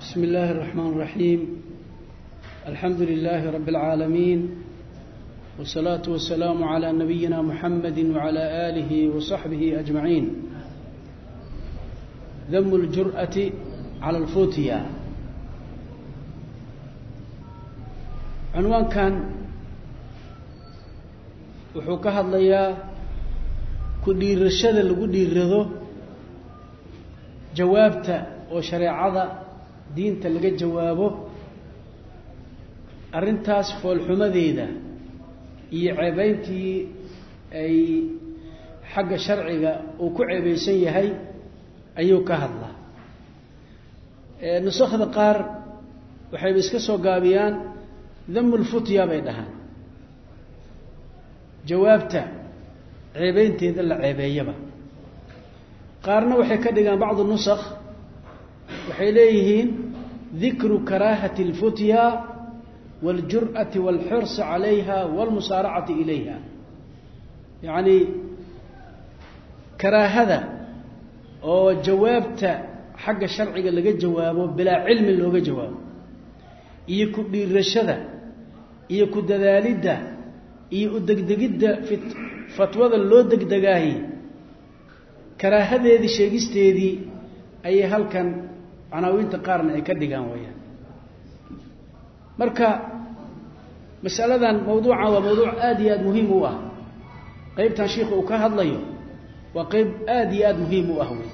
بسم الله الرحمن الرحيم. الحمد لله رب العالمين، والصلاة والسلام على نبينا محمد وعلى آله وصحبه أجمعين. ذم الجرأة على الفتيا. عنوان كان wuxuu ka hadlayaa ku dhiirashada lagu dhiirado jawaabta oo shareecada diinta laga jawaabo arintaas foolxumadeeda iyo ceebayntii ay xagga sharciga uu ku ceebeysan yahay ayuu ka hadlaa. nusakhda qaar waxay iska soo gaabiyaan dhammul futya bay dhahaan, jawaabta ceebeynteeda la ceebeeyaba. qaarna waxay ka dhigaan bacdu nusakh waxay leeyihiin dhikru karaahati alfutya waljur'ati walhirs calayha walmusaaracati ilayha, yacni karaahada oo jawaabta xagga sharciga laga jawaabo bilaa cilmi looga jawaabo, iyo ku dhiirashada iyo ku dadaalidda iyo u degdegidda fatwada loo degdegaahi karaahadeedii sheegisteedii ayay halkan canaawinta qaarna ay ka dhigaan wayaan. marka masaladan mawduucan waa mawduuc aad iyo aad muhiim u ah. qaybtan sheekhu uu ka hadlayo waa qayb aad iyo aad muhiim u ah wey.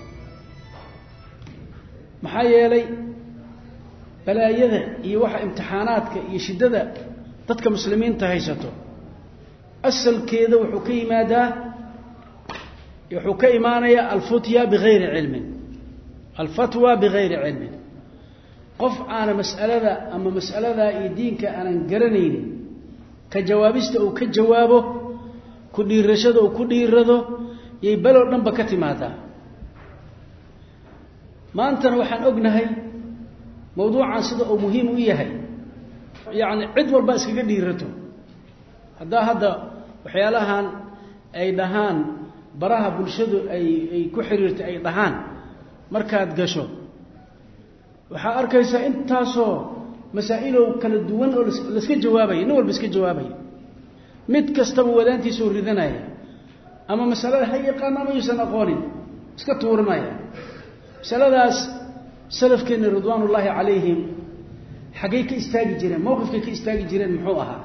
maxaa yeelay balaayada iyo waxa imtixaanaadka iyo shiddada dadka muslimiinta haysato asalkeeda wuxuu ka imaanayaa alfutya bigayri cilmin, alfatwa bigayri cilmin. qof aana mas'alada ama mas'aladaa iyo diinka aanan garanaynin ka jawaabista uu ka jawaabo, ku dhiirashada uu ku dhiirado yay balow dhanba ka timaadaa. maantana waxaan ognahay mawduucan sida uu muhiim u yahay, yacni cid walba iskaga dhiirato. hadda waxyaalahan ay dhahaan baraha bulshadu ay ku xiriirtay ay dhahaan markaad gasho waxaa arkaysaa intaasoo masaa'ilow kala duwan oo laiska jawaabaya, nin walba iska jawaabaya, mid kastaba wadaantiisuu ridanaya, ama masalada ha yaqaano ama yuusan aqoonin iska tuuranaya. masaladaas salafkeenna ridwaanullaahi calayhim xaggay ka istaagi jireen, mowqifkay ka istaagi jireen muxuu ahaa?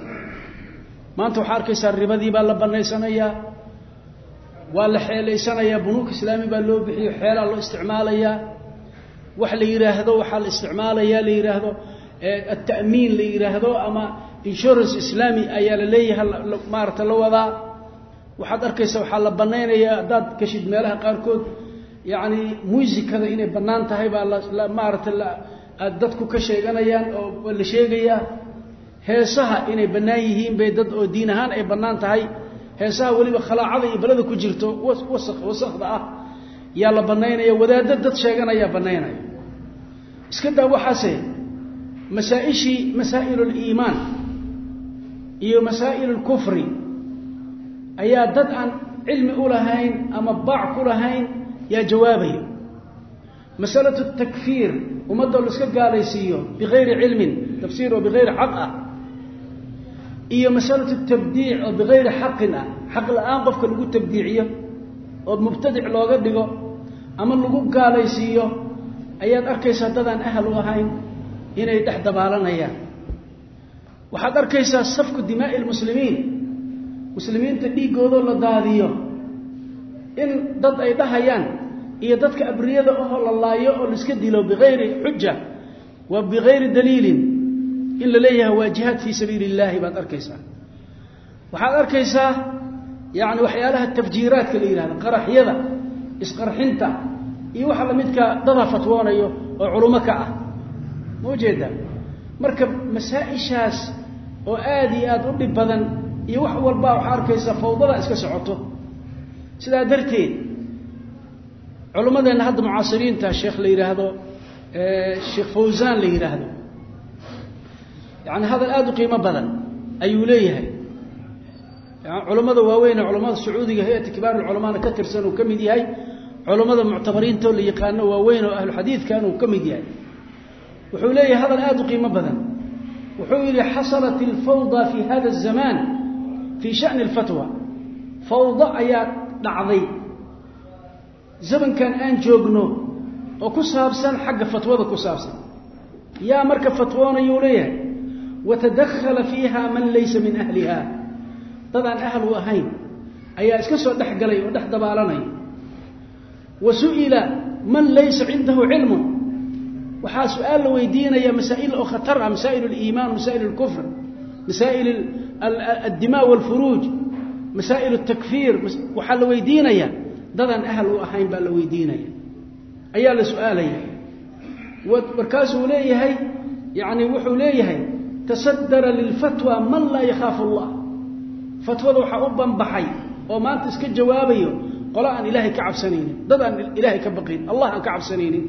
maanta waxaa arkaysaa ribadii baa la banaysanayaa, waa la xeelaysanayaa, bunuuk islaami baa loo bixiyo, xeelaa loo isticmaalayaa. wax la yidhaahdo waxaa la isticmaalayaa la yidhaahdo ata'miin la yidhaahdo ama insurance islaami ayaa la leeyahay maarata la wadaa. waxaad arkaysaa waxaa la banaynayaa haddaad gashid meelaha qaarkood yacni muusikada inay bannaan tahay baa maarata dadku ka sheeganayaan oo la sheegayaa. heesaha inay bannaan yihiin bay dad oo diin ahaan ay bannaan tahay, heesaha weliba khalaacada iyo balada ku jirto wasakhda ah yaa la bannaynaya, wadaadda dad sheeganayaa bannaynaya. iska daa waxaase masaa'iluliimaan iyo masaa'ilulkufri ayaa dad aan cilmi u lahayn ama baac ku lahayn yaa jawaabaya. masalatu takfiir ummadoo la iska gaalaysiiyo bigayri cilmin, tafsiir oo bigayri xaq ah, iyo masalatu tabdiic oo bigayri xaqin ah, xaq la-aan qofka lagu tabdiiciyo oo mubtadic looga dhigo ama lagu gaalaysiiyo, ayaad arkaysaa dadaan ahal u ahayn inay dhex dabaalanayaan. waxaad arkaysaa safku dimaa'i lmuslimiin, muslimiinta dhiiggoodoo la daadiyo, in dad ay dhahayaan iyo dadka abriyada ahoo la laayo oo laiska dilo bigayri xuja wa bigayri daliilin in la leeyahay waa jihaad fii sabiili illaahi baad arkaysaa. waxaad arkaysaa yacni waxyaalaha tafjiiraadka la yidhahdo, qaraxyada, isqarxinta iyo waxa lamidka dada fatwoonayo oo culummo ka ah. ma ujeedaa? marka masaa-ishaas oo aad iyo aad u dhib badan iyo wax walba waxaa arkaysaa fawdada iska socoto. sidaa darteed culummadeenna hadda mucaasiriinta sheekh la yidhaahdo sheekh fawsaan la yidhaahdo, yani hadal aad u qiimo badan ayuu leeyahay. yani culammada waaweyn ee culammada sacuudiga hay-ata kibaar ulculamaana ka tirsan uu ka mid yahay, culammada muctabariinto la yaqaano waaweyn oo ahlu xadiidkan uu ka mid yahay. وحوليه هذا الآد قيمة بدن وحولي حصلت الفوضى في هذا الزمان في شأن الفتوى فوضى آيات دعضي زمن كان آن جوجنو وكسابسا حق فتوى كسابسا يا مركب فتوانا يوليه وتدخل فيها من ليس من أهلها طبعا أهل وهين أي اسكسو دحقلي ودحدبالني وسئل من ليس عنده علم وحا سؤال ويدينا يا مسائل أخطر مسائل الإيمان مسائل الكفر مسائل الدماء والفروج مسائل التكفير وحال ويدينا يا طبعا أهل وهين بل ويدينا أي لسؤالي وبركاسه ليه يعني وحو ليه تصدر للفتوى من لا يخاف الله فتوى وحا أبن بحي وما أنت اسك جوابيه قال أن إلهي كعب سنين ضد أن إلهي كبقين الله أن كعب سنين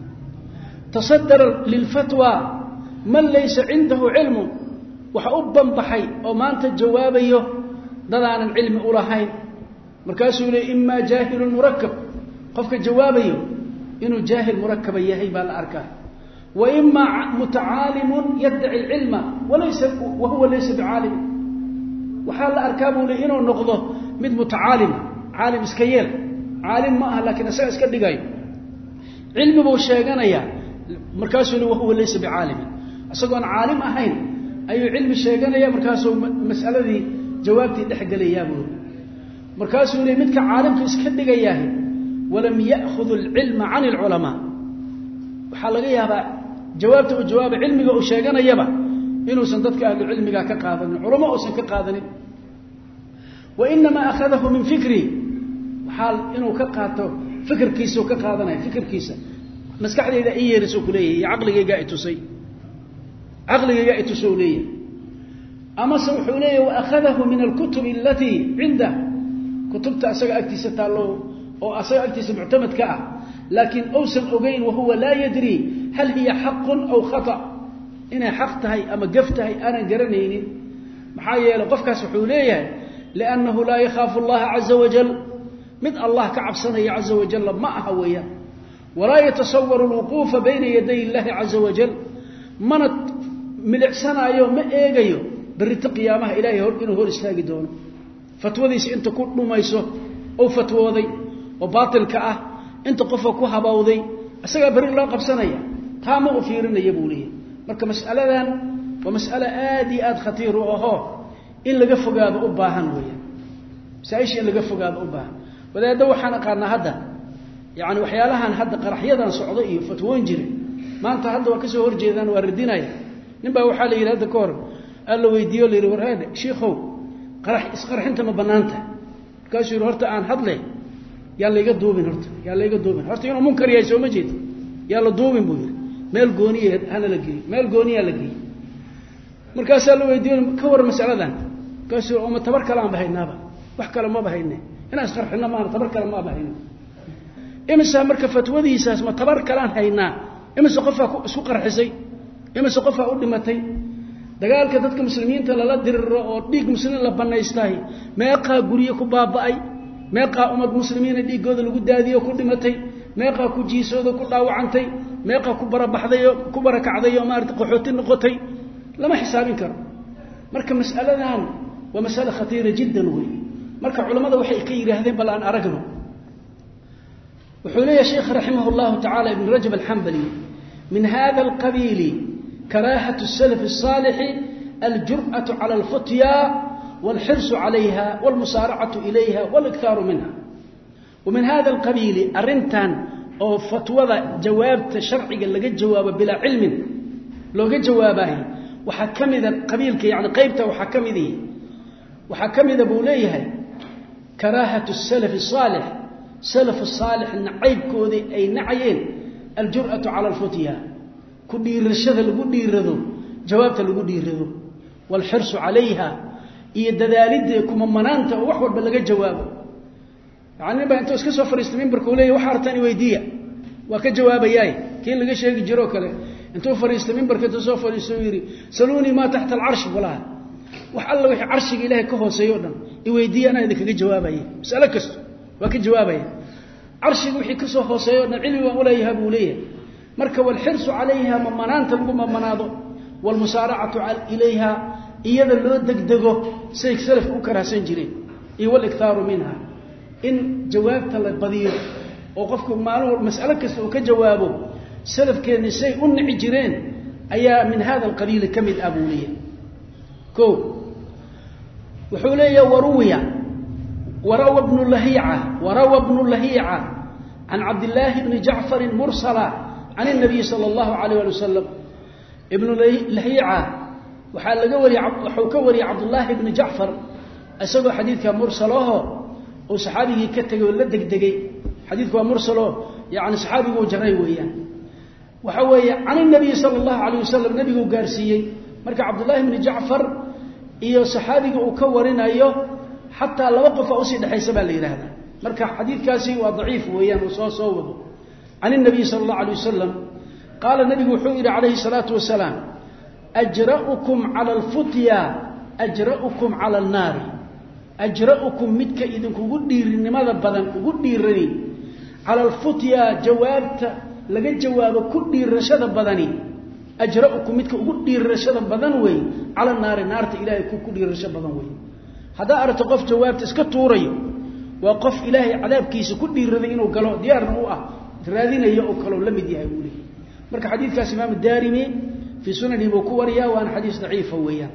تصدر للفتوى من ليس عنده علم وحا أبن بحي وما أنت جوابيه ضد أن العلم أولهين مركاسه ليه إما جاهل مركب قفك جوابيه إنه جاهل مركب يهي بالأركان وإما متعالم يدعي العلم وهو ليس بعالم وحال أركابه لإنه نقضه مثل متعالم عالم اسكيل عالم ما لكن أساء اسكدقاي علم بوشيغانيا مركاسه وهو ليس بعالم أساقون عالم أهين أي علم الشيغانيا مركاسه مسألة دي جوابتي دحق لي يا بول مركاسه لمدك عالم اسكدقاياه ولم يأخذ العلم عن العلماء وحال لغيها جوابته وجواب علمي وشيغانيا إنه سندتك أهل العلم كقادن علماء سن كقادن وإنما أخذه من فكري وحال إنه كقاته فكر كيس وكقادن فكر كيس مسكحدي إذا إيه رسول كليه عقلي جاء تسي عقلي جاء تسوليه أما سوحوليه وأخذه من الكتب التي عنده كتبت أسرع أكتسة له أو أسرع أكتسة معتمد كأ لكن أوسن أجين وهو لا يدري هل هي حق أو خطأ إنها حقتها أما قفتها أنا قرنيني محايا لقفك سحوليه لأنه لا يخاف الله عز وجل من الله كعب سنة عز وجل ما أهويا ولا يتصور الوقوف بين يدي الله عز وجل منت ملع سنة يوم إيجيو بريت قيامه إلهي إنه هو الإسلاقي دونه فتوى ذي أنت كل ما يسوه أو فتوى ذي وباطل كأه أنت قفك وهباو ذي أسأل بريت الله قب سنة تام أفيرنا يبوليه marka mas'aladan waa mas'ala aad iyo aad khatiir u ah in laga fogaado u baahan weeyaan saayshi in laga fogaado u baahan wadaada waxaan aqaana hadda yaani waxyaalahan hadda qaraxyadan socdo iyo fatwoon jire maanta hadda waa ka soo horjeedaan waa radinaya ninba waxa la yiraahdo koor alla weydiyo leeyahay warhaade sheekhow isqarxinta ma banaanta kaasoo horta aan hadlay yaa la iga duubin horta inuu munkar yahay soo ma jeed yaa la duubin buu meel gooniye ana la geeyay meel gooniya la geeyay markaas la weydiin ka war mas'aladan kaasoo oo tabar kala aan bahaynaaba wax kala ma bahaynay inaan isqarxina ma tabar kala ma bahaynay imisa marka fatwadiisaas ma tabar kala aan haynaa imisa qofa isku qarxisay imisa qofa u dhimatay dagaalka dadka muslimiinta la diriro oo dhiig muslimiin la banaystay meeqa guriye ku baaba'ay meeqa ummad muslimiin dhiigooda lagu daadiyo ku dhimatay meeqa ku jiisooda ku dhaawacantay meeqa ku barabaxdayo ku barakacdayo maarta qaxootin noqotay lama xisaabin karo marka mas'aladan waa mas'ala khatiira jiddan way marka culimada waxay ka yiraahdeen bal aan aragno wuxuu leeyahay sheekh rahimahullahu ta'ala ibn rajab al-hanbali min hadha al-qabil karahatu as-salaf as-salih al-jur'atu 'ala al-futya wal-hirs 'alayha wal-musara'atu ilayha wal-iktharu minha ومن هذا القبيل أرنتان أو فتوى جوابت شرعي لقى جواب بلا علم لو قد جوابه وحكم ذا قبيلك يعني قيبته وحكم ذي وحكم ذا بوليه كراهة السلف الصالح سلف الصالح النعيب كودي أي نعيين الجرأة على الفتيا كل يرشد لقد يرذو جوابته لقد يرذو والحرص عليها يدذالدكم منانته وحول بلقى جوابه يعني بقى انتو اسكسو فريستمين بركوليه وحارتاني ويديه وكجواب ياي كين لغا شيغي جيرو كله انتو فريستمين بركتو سو فريستو يري سلوني ما تحت العرش ولا wax alla wixii arshiga ilaahay ka hooseeyo dhan i weydiiyana idinkaga jawaabay mas'ala kasto waa ka jawaabay arshiga wixii ka soo hooseeyo dhan cilmi waa u leeyahay buu leeyahay marka wal hirsu alayha mamanaanta lagu mamanaado wal musaara'atu ilayha iyada loo degdego say salaf u karaasan jireen iyo wal iktharu minha in jawaabta la badiyo oo qofku maalin mas'alo kasta uu ka jawaabo salafkeena say u nici jireen ayaa min hada alqaliil kamid abuliya ko wuxuu leeyahay warawa ibn lahi'a عن عبد الله بن جعفر مرسلا عن النبي صلى الله عليه وسلم ابن لهيعة وحال كوري عبد الله بن جعفر أسأل حديثك مرسله وصحابه كتغي ولا دغدغي حديثك مرسله يعني صحابه وجري ويان وحوي عن النبي صلى الله عليه وسلم نبيه غارسيي marka عبد الله بن جعفر iyo saxaabiga uu ka warinayo hatta laba qof oo si dhaxaysa baa la yiraahdaa marka xadiidkaasi waa dhaif weeyaan oo soo wado an nabi sallallahu alayhi wasallam qala nabi wuxuu yiri alayhi salatu wasalam ajra'ukum ala al-futya ajra'ukum ala an-nar ajra'ukum midka idinkugu dhiirinimada badan ugu dhiirani ala al-futya jawaabta laga jawaabo ku dhiirashada badani ajra'ukum midka ugu dhiirashada badan way ala an-nar naarta ilaahay ku dhiirasho badan way hada aragto qof jawaabta iska tuurayo وقف إلهي عذاب كيس كل يرضي إنه قالوا ديارنا هو رادين يأكلوا لم يديه يقوله مرك حديث كاس إمام الدارمي في سنن بكوريا وأن حديث ضعيف وياه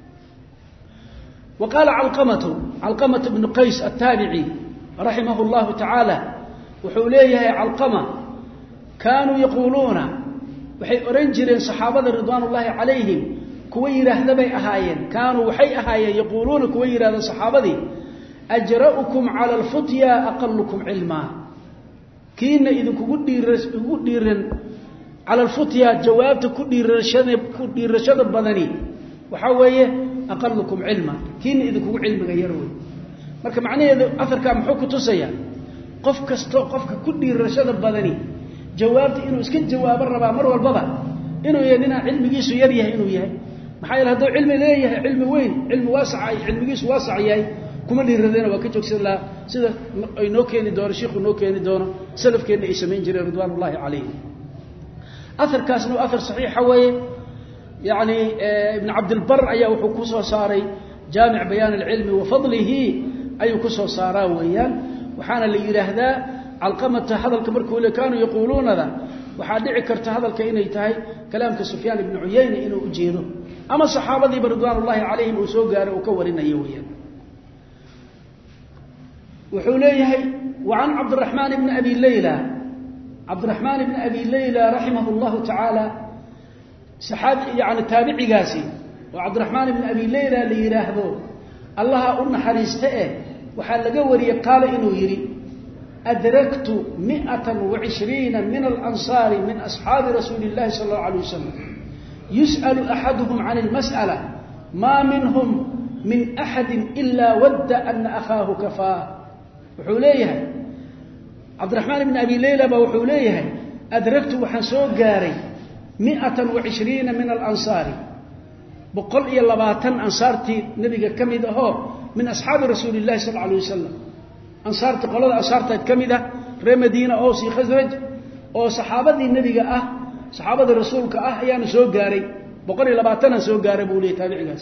وقال علقمة بن قيس التابعي رحمه الله تعالى وحوليه علقمة كانوا يقولون وحي أرنجرين صحابة رضوان الله عليهم كوير هذبي أهايين كانوا وحي أهايين يقولون كوير هذا صحابة أجرأكم على الفتيا أقلكم علما كينا إذن كديرن على الفتيا جوابت كدير رشد بدني وحويه أقلكم علما كينا إذن كدير علم غيروي marka macnaheedu afarka muxuu ku tusaya qofka kudhiir rashada badani jawaabta inuu iska jawaabo rabaa mar walbaba inuu yeelina cilmigiisu yar yahay inuu yahay maxay yiraahdo cilmi leeyahay cilmi weyn cilmi waasac cilmigiisu waasac yahay kuma dhiiradeen waa ka joogsan la sida ay noo keeni doono sheekhu noo keeni doono salafkeena ay sameyn jireen ridwaanullaahi calayhi afarkaasna afar saxiix weeye yani ibn abd albar ayaa wuxuu ku soo saaray jaami' bayaan al-ilmi wa fadlihi ayuu ku soo saaraa weeyaan waxaana la yiraahdaa alqamata hadalka markuu le kaanu yaquluunada waxa dhici karta hadalka inay tahay kalaamka Sufyaan ibn Uyayna inuu u jeedo ama saxaabadii ridwaanullaahi calayhim uu soo gaaray oo ka warinayo weeyaan وحوليه وعن عبد الرحمن بن أبي ليلى رحمه الله تعالى صحابي يعني تابعي قاسي وعبد الرحمن بن أبي ليلى اللي يراهدو الله أن حريسته وحال قوري قال إنه يري أدركت 120 من الأنصار من أصحاب رسول الله صلى الله عليه وسلم يسأل أحدهم عن المسألة ما منهم من أحد إلا ود أن أخاه كفاه وحوليه عبد الرحمن بن أبي ليلى وحوليه أدركت وحنسوق قاري 120 من الأنصار بقول إيا اللباتن أنصارتي نبي كميدة هو من أصحاب رسول الله صلى الله عليه وسلم أنصارتي قولوا أنصارتي كميدة ري مدينة أوسي خزرج أو صحابة النبي صحابة الرسول يعني سوق قاري بقول إيا اللباتن سوق قاري بولي تابعي قاس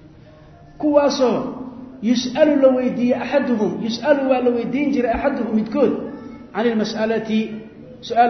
كواسو يسأل لويدي أحدهم يسأل ولويدين جرى أحدهم يتكون عن المسألة سؤال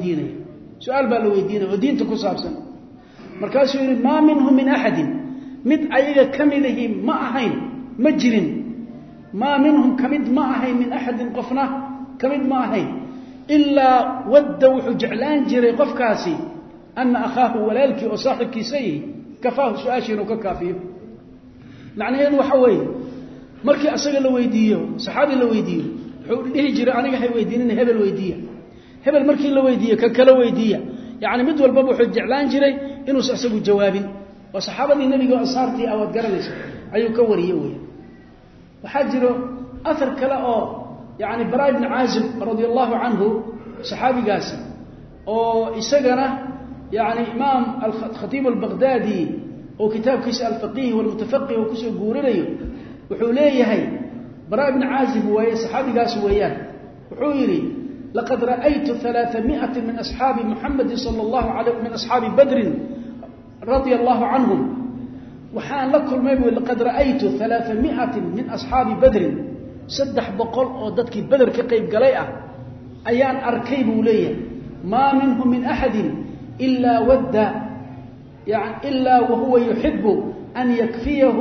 بالويدين ودين تكسابسا مركز يقول ما منهم من أحد مد أيها كملهم ما أهين مجر ما منهم كمد ما أهين من أحد قفنا كمد ما أهين إلا ودوا حجعلان جرى قفكاسي أن أخاه ولالك وصاحب كيسيه كفاه سؤاشر وككافيه معنى هذا وحوي markii asaga la weydiiyo saxaabi la weydiiyo wuxuu dhihi jiray aniga hay weydiinina hebel markii la weydiiyo ka kala weydiiya yaani mid walba wuxuu jeclaan jiray inuu asagu jawaabin waa saxaabadii nabiga asaartii aad garanayso ayuu ka wariyay weeyaan waxa jiro athar kale oo yaani Bara ibn Azib radiyallahu anhu saxaabigaasi oo isagana yaani Imam al-Khatib al-Baghdadi oo kitaabkiisa al-Faqih wal-Mutafaqih oo kusoo guurinayo wuxuu leeyahay Bara ibn Azib way saxaabigaas weeyaan wuxuu yiri لقد رأيت 300 من أصحاب محمد صلى الله عليه من أصحاب بدر رضي الله عنهم وحان لكل ما يقول لقد رأيت 300 من أصحاب بدر سدح بقول وددك بدر كقيب قليئة أيان أركيب وليه ما منهم من أحد إلا ود يعني إلا وهو يحب أن يكفيه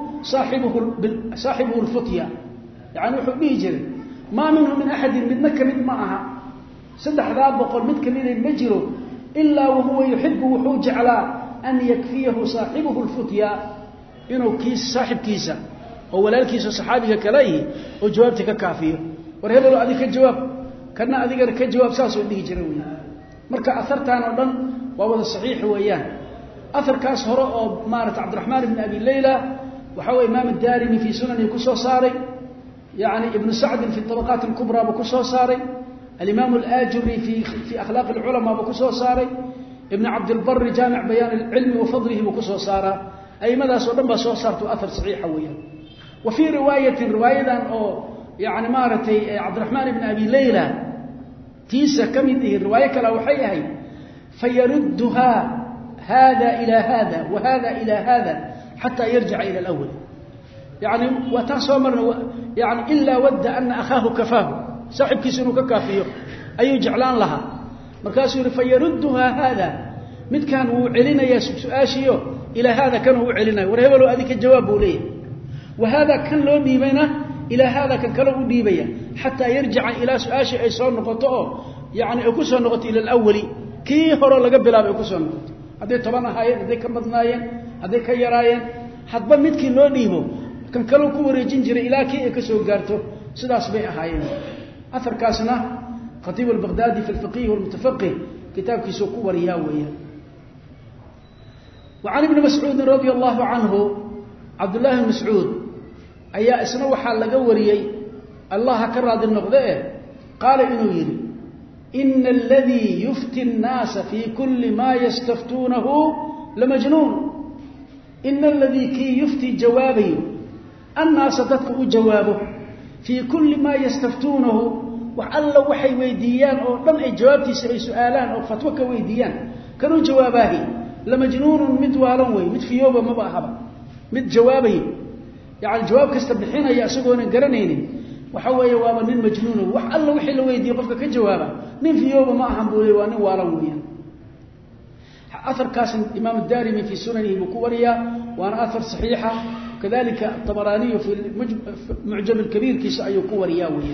صاحبه الفتية يعني يحب يجري ما منهم من أحد من مد معها سدح ذاب بقول مد كمين المجره إلا وهو يحب وحوج على أن يكفيه صاحبه الفتية إنه كيس صاحب كيسة ولا الكيس صحابك كليه وجوابتك كافيه ورهبلو أذيك الجواب كنا أذيك الجواب ساسو اللي يجري مركا أثرتان أردن وهو الصحيح وياه أثر كاس هراء مارة عبد الرحمن بن أبي الليلة وحوى إمام الدارمي في سنن يكسو صاري يعني ابن سعد في الطبقات الكبرى بكسو صاري الإمام الآجري في أخلاق العلماء بكسو صاري ابن عبد البر جامع بيان العلم وفضله بكسو صارا أي ماذا صدام بسو صارت أثر صحيح وياه وفي رواية أو يعني مارتي عبد الرحمن بن أبي الليلة تيسا كمده الرواية كلا وحيها فيردها هذا إلى هذا وهذا إلى هذا حتى يرجع إلى الأول يعني وتصمر يعني إلا ود أن أخاه كفاه صاحب كيسنو ككافيه أي جعلان لها مركاسور فيردها هذا مد كان وعلنا يا سؤاشيو إلى هذا كان وعلنا ورهبلو أذيك الجواب ليه وهذا كان له ديبينا إلى هذا كان له ديبيا حتى يرجع إلى سؤاشي أي صار نقطه يعني أكسر نقطة إلى الأول كي هرا لقبل أبي أكسر نقطة هذي طبعا هاي هذي كمدناين هذي كيراين حتى متك لو ديبو كان كلو كوريجين جري إلى كي أكسر قارته سداس بيع هاين أثر كاسنا خطيب البغدادي في الفقيه والمتفقه كتاب كيسوكو ورياوية وعن ابن مسعود رضي الله عنه عبد الله بن مسعود أي اسنو حال لقوريي الله كراد النقضاء قال إنه يري إن الذي يفتي الناس في كل ما يستفتونه لمجنون إن الذي كي يفتي جوابه الناس تدفع جوابه في كل ما يستفتونه وحلوا وحي ويديان أو لم أي جوابتي سأي سؤالان أو فتوك ويديان كانوا جواباه لمجنون متوالنوي متفيوبة مباحبة مت جوابه يعني الجواب كاستبحين يأسقون قرنين وحوى يوابا نين مجنون وحلوا وحي لو ويدي قفك كجوابه نين فيوبة ما أهم بولي وانين والنوي أثر كاسم إمام الدارمي في سننه بكوريا وأنا أثر صحيحة كذلك الطبراني في المعجم الكبير كيس أي كورياوي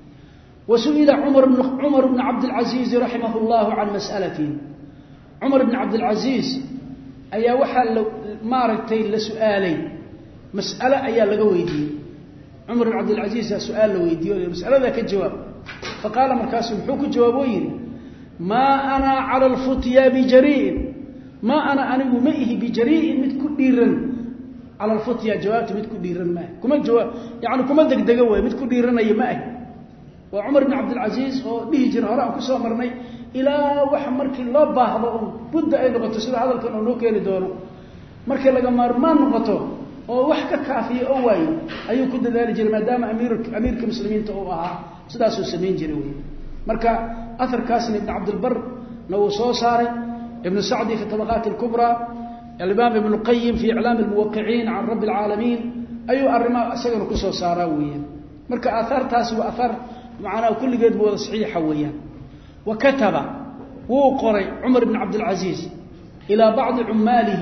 وسئل عمر بن عبد العزيز رحمه الله عن مسألة عمر بن عبد العزيز أي وحل مارتين لسؤالي مسألة أي لقويدي عمر بن عبد العزيز سؤال لويدي مسألة ذاك الجواب فقال مركاسم حوك جوابوين ما أنا على الفتيا بجريء ما أنا مئه بجريء متكديرا على الفتيا جوابت متكديرا ما كما جواب يعني كما دقدقوا متكديرا أي مائه وعمر بن عبد العزيز به جرهراء كسو مرني إلى وحمرك الله باهضا بد أي نقطة سيدا هذا كان نوكي لدونه مركي لغا مارمان نقطه ووحكا كافي أواي أيو كد ذلك جري ما دام أميرك مسلمين تقوها سداسو سمين جريوي مركا أثر كاسن ابن عبد البر نو صوصاري ابن سعدي في الطبقات الكبرى الإمام ابن القيم في إعلام الموقعين عن رب العالمين أيو الرماء سجن كسو ساراويا مركا آثار تاسو وآثار معنا وكل قد هو صحيح ويا وكتب وقري عمر بن عبد العزيز إلى بعض عماله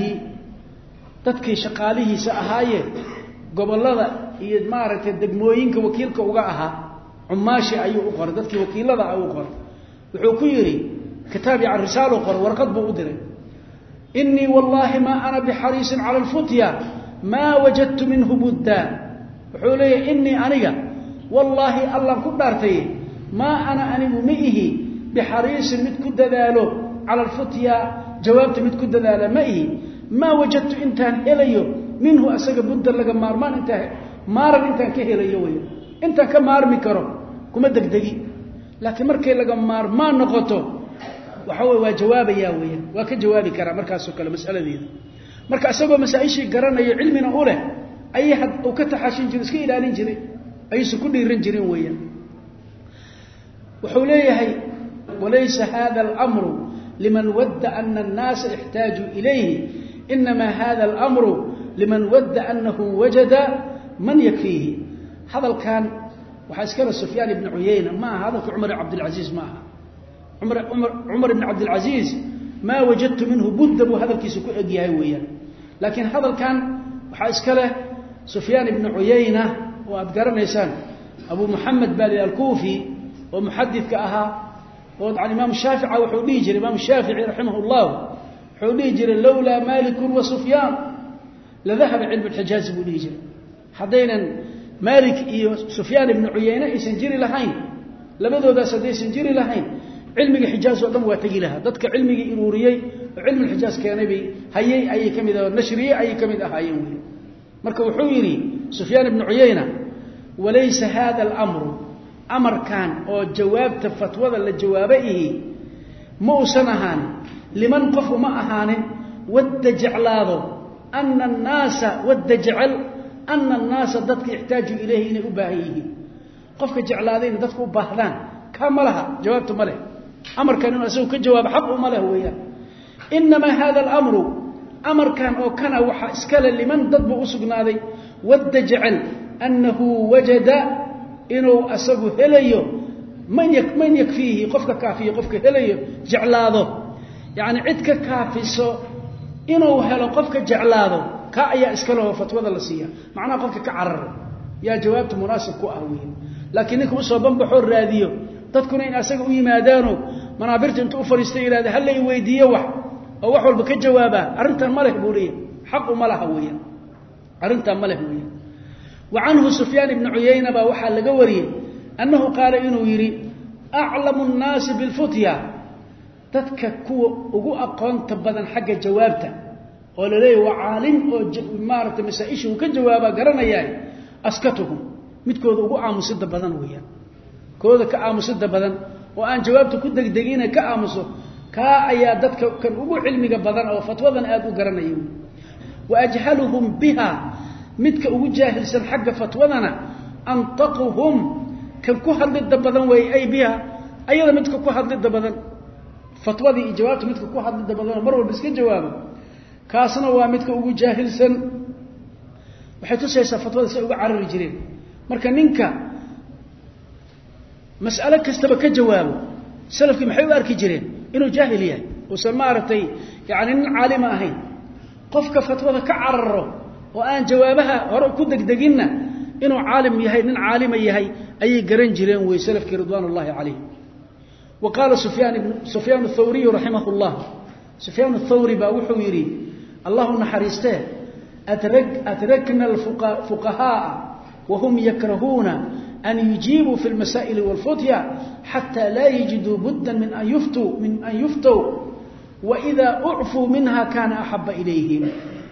تدكي شقاله سأهايه قبل الله يدمارة الدقموينك وكيلك وقعها عماشي أيو أقر تدكي وكيل الله أيو أقر وحكيري كتابي عن رسالة أقر ورقد بأدري إني والله ما أنا بحريص على الفتيا ما وجدت منه بدا وحولي إني أنيق والله الله كدارتي ما أنا مئه بحريص متكد ذاله على الفتيا جوابت متكد ذاله مئه ما وجدت انتان إليه منه أساق بدا لغا مارمان انتان مارن انتان كهليه انتان كمار مكرو كما دقدقي لكن مركي لغا مارمان نقطه وحوى وجوابي ياويا وكجوابي كرا مركاسو كلا مسألة دي مركا أساقو مسائشي قرانا علمنا أوله أي حد وكتحاشين جري اسكي إلالين جري أي سكون يرين جرين ويا وحوليه وليس هذا الأمر لمن ود أن الناس احتاجوا إليه إنما هذا الأمر لمن ود أنه وجد من يكفيه. هذا كان وحاسكر سفيان بن عيينة ما هذا عمر عبد العزيز ما عمر بن عبد العزيز ما وجدت منه بد هذا الكيس كأجياويا لكن هذا كان وحاسكره سفيان بن عيينة وأذكر نيسان أبو محمد بالي الكوفي ومحدث كأها وعن الإمام الشافعي وحوليجر الإمام الشافعي رحمه الله حوليجر لولا مالك وسفيان لذهب علم الحجاز بوليجر حدينا مالك سفيان بن عيينة يسنجري لهين لبدو ذا سدي سنجري لهين علم الحجاز ودم واتجي لها ضدك علم إروريي وعلم الحجاز كان بي هي أي كم إذا نشري أي كم إذا هايون مركو حويري سفيان بن عيينة وليس هذا الأمر أمر كان أو جواب تفتوى للجوابه موسنهان لمن قفوا معهان ود جعلاده أن الناس ود جعل أن الناس ضدك يحتاجوا إليه إن أباهيه قفك جعلادين ضدك أباهدان كاملها جوابت مله أمر كان أسوك الجواب حقه مله وياه إنما هذا الأمر أمر كان أو كان إسكالا لمن ضد بأسقنا ذي ود جعل أنه وجد إنه أسقه هليه من يكفيه قفك كافيه قفك هليه جعلاده يعني عدك كافيسو إنه هلا قفك جعلاده كأي إسكاله فتوى اللسية معناه قفك كعرر يا جوابت مناسب كأهوين لكنكم أصبا بحور راديو تذكرون إن أسقوا يمادانه منابرت أنتوا فريستي إلى هذا هل يويديه أو وحول بك جوابه أرنت الملك بوليه حق مله هويا أرنت الملك هويا وعنه سفيان بن عيينة بوحى لقوري أنه قال إنه يري أعلم الناس بالفتيا تتككو أقو أقوان تبدا حق جوابته قال لي وعالم مارة مسائشه وكجوابه قرنا ياي أسكتهم متكوذ أقو عامسد بدن ويا كوذا كعامسد بدن وأن جوابته كدك دقينا كعامسه كأيا دتك كان أقو علمي بدن أو فتوى أبو قرنا يوم وأجهلهم بها midka ugu jaahilsan xagga fatwadana antaqhum kan ku hadlida badan way ay biha ayada midka ku hadlida badan fatwadii jawaabta midka ku hadlida badan mar walba iska jawaabo kaasna waa midka ugu jaahilsan waxay tusaysaa fatwada si uga carari jireen marka ninka mas'ala kastaba ka jawaabo salafkii maxay u arki jireen inuu jaahil yahay oo samaaratay yaani nin caalim ahayn qofka fatwada ka cararo وأن جوابها هرب كدك دقينا إنه عالم يهي من عالم يهي أي جرنجرين ويسلف رضوان الله عليه. وقال سفيان الثوري رحمه الله سفيان الثوري باوحو يري الله نحرسته أتركنا الفقهاء وهم يكرهون أن يجيبوا في المسائل والفتيا حتى لا يجدوا بدا من أن يفتوا وإذا أعفوا منها كان أحب إليهم.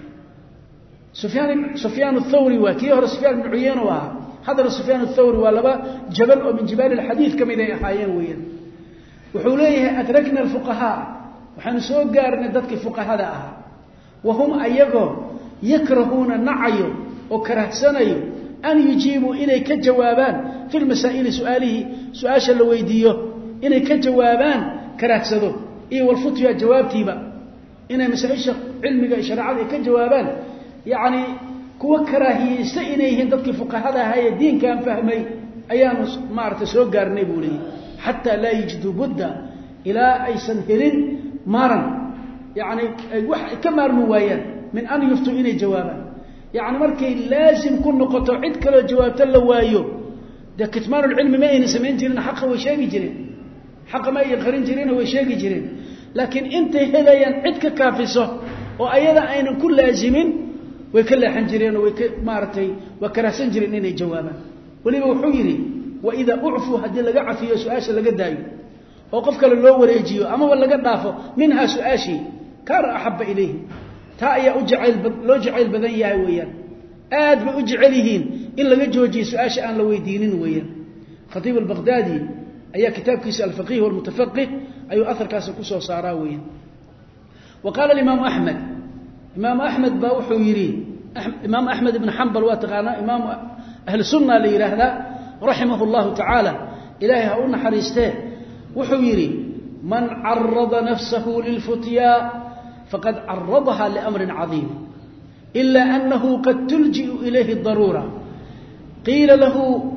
سفيان الثوري وكيه سفيان بن عيينة هذا سفيان الثوري ولبا جبل من جبال الحديث كما إذا يحايين وين وحوليه أدركنا الفقهاء وحنسوق قارنا ذاتك الفقهاء وهم أيقوا يكرهون نعيو وكرهسنيو أن يجيبوا إليك جوابان في المسائل سؤال اللويديو إليك جوابان كرهسدو إيه والفتوى جواب تيبا إنه مسائل علمي شرعي كجوابان يعني كوا كراهيه سئنيه ضدك فقهاء هاي الدين كان فهمي أيام مارت سوق قارني بولي حتى لا يجدوا بدا إلى أي سنهرين مارن يعني كمار نوايا من أن يفتوا إلي جوابا يعني مركي لازم كن نقطع عد كلا جواب تلوايو ده كتمان العلم ما ينسمين جرين حقا وشاقي جرين حقا ما يغرين جرين وشاقي جرين لكن انت هذا عدك كافسه وأيضا أين كل لازمين ويكل حنجرين ومارتي وكراسن جرين إني جوابا ولي وحيري وإذا أعفوا هدي لقى عفية سؤاش لقى دايو وقفك للو وريجيو أما ولا قد دافو منها سؤاشي كان أحب إليه تايا لو جعل بدن ياي ويان آد بأجعلهين إلا لجوجي سؤاش أن لو يدينين ويان خطيب البغدادي أي كتاب كيس الفقيه والمتفقه أي أثر كاس كوسو صاراويا. وقال الإمام أحمد باوحو يري إمام أحمد بن حنبل واتقانا إمام أهل السنة ليرهذا رحمه الله تعالى إلهي هؤلاء حريسته وحويري من عرض نفسه للفتيا فقد عرضها لأمر عظيم إلا أنه قد تلجئ إليه الضرورة قيل له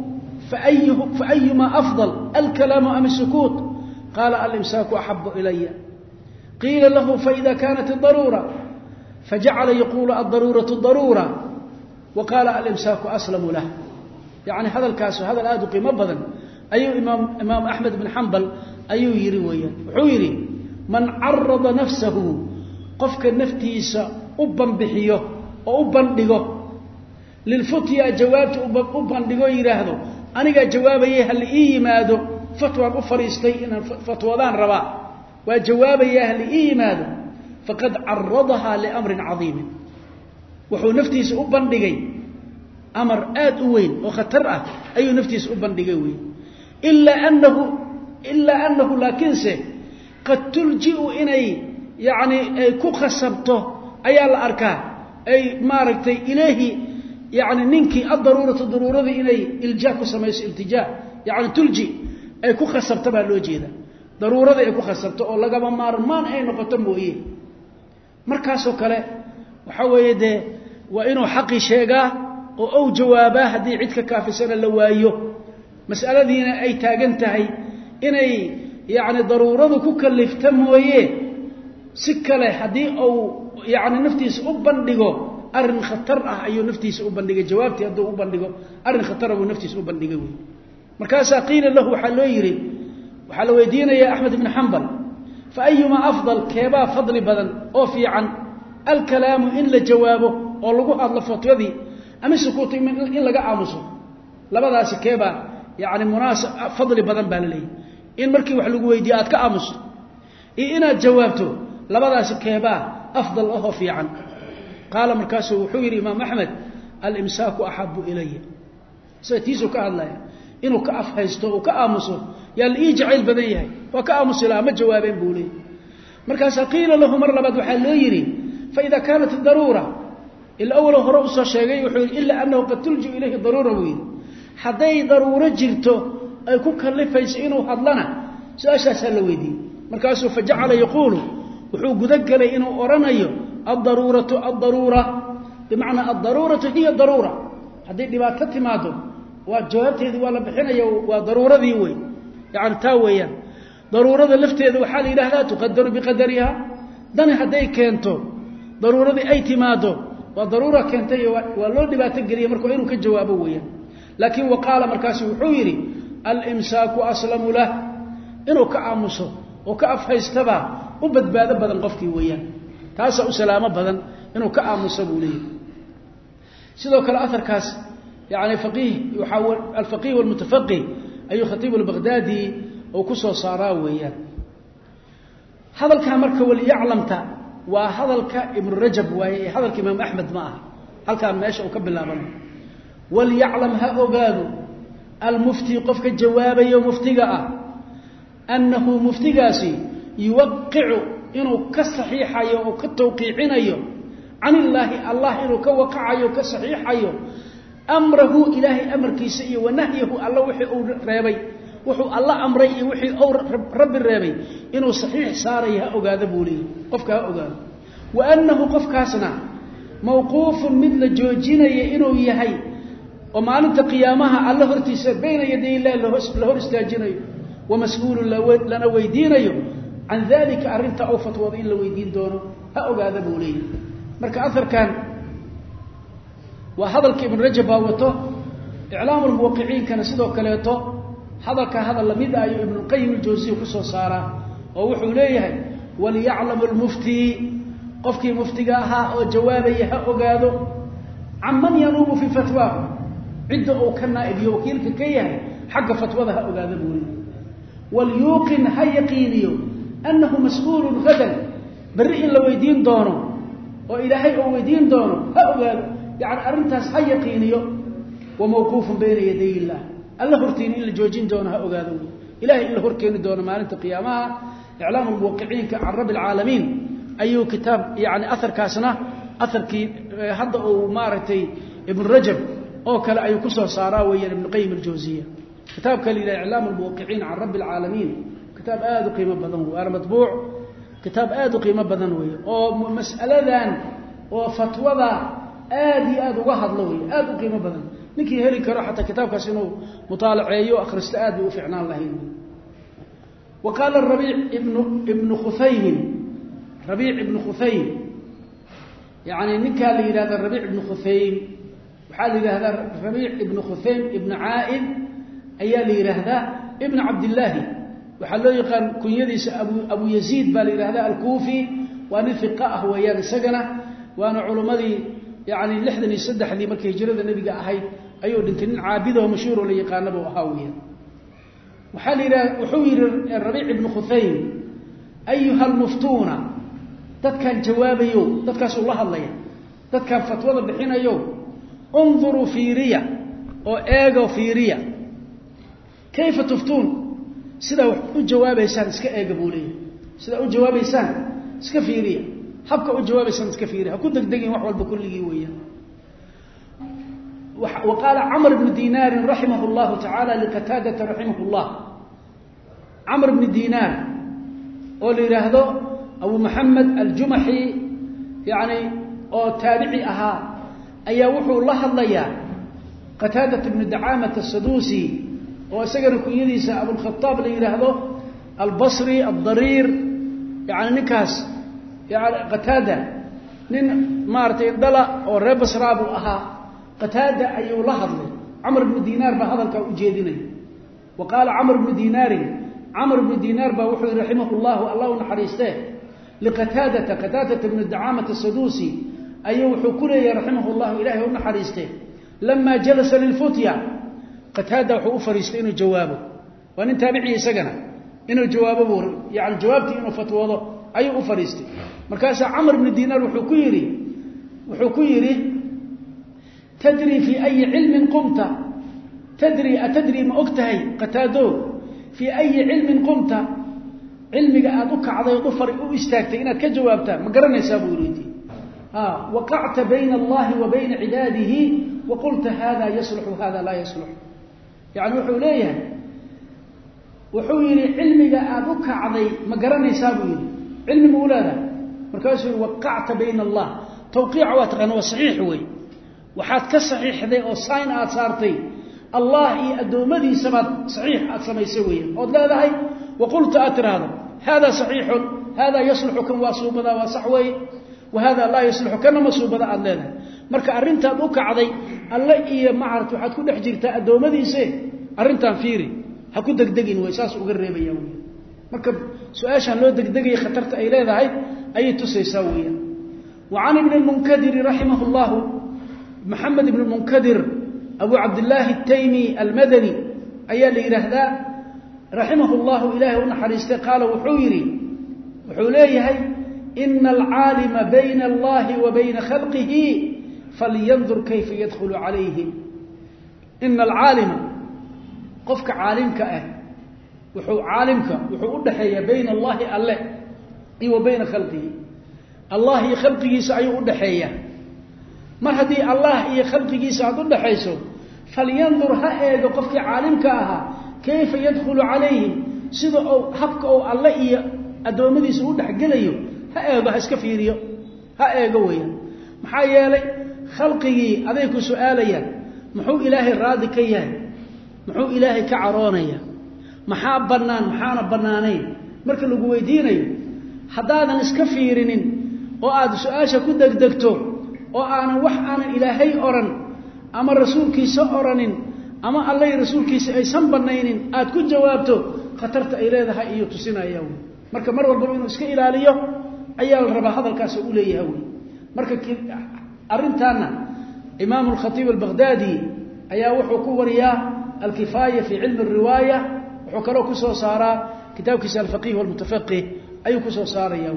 فأيما أفضل الكلام أم السكوت قال الإمساك أحب إلي قيل له فإذا كانت الضرورة فجعل يقول الضرورة الضرورة وقال الإمساك أسلم له يعني هذا الكاس هذا الآدق مبضا أي إمام أحمد بن حنبل أي يروي وحويري من عرض نفسه قفك النفتيس أبن بحيه وأبن دقه للفتيا جوابت أبن دقه يراهدو أنا جوابي هل إيمادو فتوى أفريستي إن فتوى ربا وجوابي هل إيمادو فقد عرضها لأمر عظيم وحو نفتيس أبن دقي أمر آد وين وخطرأه أي نفتيس أبن دقي وين إلا أنه لكنسه قد تلجئ إني يعني كخسبته أي الأركان أي ماركتي إليه يعني ننكي الضرورة إلي إلجاك سميس التجاه يعني تلجئ أي كخسبته بالوجه ذا ضرورة أي كخسبته أو لقب مارمان أي نقطمه إيه مركاسو كله وحوي ده وإنه حقي شيئا أو جوابه هذه عدك كافي سنة لوايه مسألة دينا أي تاجنتهي إني يعني ضرورة كلفتم ويه سكله هذه أو يعني نفتيس أبندقه أرن خطر أيو نفتيس أبندقه جوابتي أدو أبندقه أرن خطر أبو نفتيس أبندقه مركاسا قيل له حلويري وحلويدين يا أحمد بن حنبل فأيما أفضل كيبا فضل بدن أوفي عن الكلام إن لجوابه أو لقوها اللفظ يذي أم السكوت إن لقى عامسه لبدا سكيبا يعني مناسب فضل بدن باللي إن مركي وحلقوا ويديات كأمس إن جوابته لبدا سكيبا أفضل أوفي عن قال مركاسه وحوير إمام أحمد الإمساك أحب إلي سيتيزو كالله إنه كأفهيسته وكأمسه يلي جعل بدنيه وكأمس لا ما جوابين بولي مركاسه قيل له مر لبد وحلويري فإذا كانت الضرورة الأول هو رؤوس الشيء وحول إلا أنه قد تلجئ إليه الضرورة وين حدي ضرورة جرته أي كلفيس إنه حضلنا سأساس لويدي مركاسه فجعل يقول وحول ذكر إنه أرنيه الضرورة بمعنى الضرورة هي الضرورة حدي دباتت ماده وجوابته ذي ولا بحنيه وضرورة ذي وين يعني تاويا ضرورة لفته ذي وحال إله لا تقدر بقدرها دني حدي كنتو ضرورة ذي أي تماده وضرورة كنتي ولو دبات الجريمة مركو إنه كجوابه ويا لكن وقال مركاسه وحويري الإمساك أسلم له إنه كأمسه وكأفهيستبه وبدباد بدن قفكي ويا تاسع سلامة بدن إنه كأمسه وليه سيدوك الأثر كاس يعني فقيه يحاول الفقيه والمتفقه أي خطيب البغدادي أو كسو صاراويا هذا الكامرك وليعلمته وهذا ابن رجب وهذا الإمام أحمد معه هل كان ماشي وكب الله وليعلم هؤلاء المفتي قفك الجواب يوم مفتقاء أنه مفتقاسي يوقع إنه كالصحيح أو كالتوقيعين عن الله إنه كوقع كالصحيح أمره إلهي أمر كيسي ونهيه الله وحي أو رابي وحو الله أمري وحي أو رب الرابي إنه صحيح ساريها أقاذبولي قفكها أقاذب وأنه قفكاسنا موقوف مثل جوجيني إنه يهي وما أنت قيامها الله ارتيس بين يدي الله له استاجيني ومسؤول لنا ويديني عن ذلك أرنت أو فتوى إلا ويدين دونه هأقاذبولي مرك أثر كان وهذا ابن رجب وته إعلام الموقعين كان سيدو كليته هذا اللميد أي ابن القيم الجوزي كسو صارا ووحو ليه وليعلم المفتي قفكي مفتقاها وجوابيها أقاذو عمن ينوب في فتواه عدة أو كالنائب يوكيلك كيه حق فتوضها أقاذبه وليوقن هيقينيو أنه مسؤول غدا برئ لو يدين دونه وإلهي أو يدين دونه هؤلاء يعني أرنتاس هيقينيو وموقوف بين يدي الله الله هرتين إلا جوجين دونه هؤلاء إلهي إلا هركين دونه ما أنت قيامها إعلام الموقعين عن رب العالمين أي كتاب يعني أثر كاسنا أثر كي هذا أو مارتي ابن رجب أو كلا أي كسر صاراوي ابن القيم الجوزية كتاب كليل إعلام الموقعين عن رب العالمين كتاب قيمة بدن وأنا مطبوع كتاب قيمة بدن ومسألة ذان وفتوى ذا وهض لوي قيمة بدن نكي هلي كراحة كتاب كاسينو مطالع أيو أخرست وفعنا الله وقال الربيع ابن خثيم ربيع ابن خثيم يعني نكا لي هذا الربيع ابن خثيم وحال هذا الربيع ابن خثيم ابن عائد أيالي هذا ابن عبد الله وحلو يقال كنيديس أبو يزيد بالي هذا الكوفي وأنا ثقاء هو يالي سجنه وأنا علماء يعني اللحظة يصدح اللي مكة هجرة النبي قاعد أيوة دنتين عابده ومشهور اللي يقانبه وهاوية وحوير الربيع ابن خثيم أيها المفتون تذكر جواب يوم تذكر الله تذكر فتوى بحين يوم انظروا في ريا أو إيجو في ريا كيف تفتون سيدا الجواب يسان اسكا إيجابولي سيدا الجواب يسان اسكا في ريا حبك الجواب يسان اسكا في ريا كنت دقيقين وحوال بكل جيوية وقال عمرو بن دينار رحمه الله تعالى لقتادة رحمه الله عمرو بن دينار قولي لهذا أبو محمد الجمحي يعني أو تابعي أها أي وحو الله الليا قتادة بن دعامة السدوسي وسجن كيديس أبو الخطاب اللي لهذا البصري الضرير يعني نكاس يعني قتادة نين مارتي دلا أو ربس رابو أها قتادة أي الله اللي عمرو بن دينار بهذا الكوجيديني وقال عمرو بن دينار بوحي رحمه الله نحرسته قتادة بن الدعامة السدوسي أي وحكولي رحمه الله إلهي ونحرسته لما جلس للفتية قتادة وحو فريسته إنه جوابه وأن نتابعي سجنه إنه جوابه يعني جوابتي إنه فتوضه أي فريسته مركز عمرو بن دينار وحكيري تدري في أي علم قمت أتدري ما أكتهي قتادو في أي علم قمت علمك أدوك عضي ضفر وإستاكتي إنك كجوابته ما قرن يسابه يريدي وقعت بين الله وبين عباده وقلت هذا يصلح وهذا لا يصلح يعني وحولي علمك أدوك عضي ما قرن يسابه يريدي علم مولانا مركز وقعت بين الله توقيع واتقن وصحيح وي وحاد كصحيح ذي أو صاين آثارتي الله أدومدي سمد صحيح أتسميسوية لا هاي وقلت أتر هذا صحيح هذا يصلح كم واصوب ذا وصحوي وهذا لا يصلح كم مصوب ذا الله مركا أرنتا دوك عضي الله إيه معرت وحاد كل حجرت أدومدي سه أرنتا فيري هكون دقدقين وإساس وقرب يومي مركا سؤاشان لو دقدقي خطرت أي لا هاي أي تسيسوية وعن ابن المنكدر رحمه الله محمد بن المنكدر أبو عبد الله التيمي المدني أيالي رهدا رحمه الله إلهي ونحرسته قال وحوليه إن العالم بين الله وبين خلقه فلينظر كيف يدخل عليهم إن العالم قفك عالمك عالمك وحو أدحي بين الله الله وبين خلقه الله خلقه سعيه أدحيه mar haddii Allah iyo khalqigiisa aad u dhaxayso falyandur ha eego qofkii caalimka ahaa kayfa yadkhulu calayhim sida oo habka oo Allah iyo adoomadiisa u dhaxgalayo ha eego ha iska fiiriyo ha eego weeyaan maxaa yeelay khalqigii aday ku su'aalayaan muxuu ilaahay raadi ka yahay muxuu ilaahay ka caroonaya maxaa maxaana banaanayn marka lagu weydiinayo hadaadan iska fiirinin oo aad su'aasha ku degdegto oo aanan wax aanan ilaahay oran ama rasuulkiisa oranin ama Allah iyo rasuulkiisa ay san banaynin aad ku jawaabto khatarta ay leedahay iyo tusinaya marka mar walba inuu iska ilaaliyo ayaa la rabaa hadalkaas uu leeyahay marka arintaana imaam al-khatib al-baghdadi ayaa wuxuu ku wariyaa al-kifaya fi ilm al-riwaya wuxuu kale ku soo saaraa kitaabkiisa al-faqih wal-mutafaqih ayuu ku soo saaraya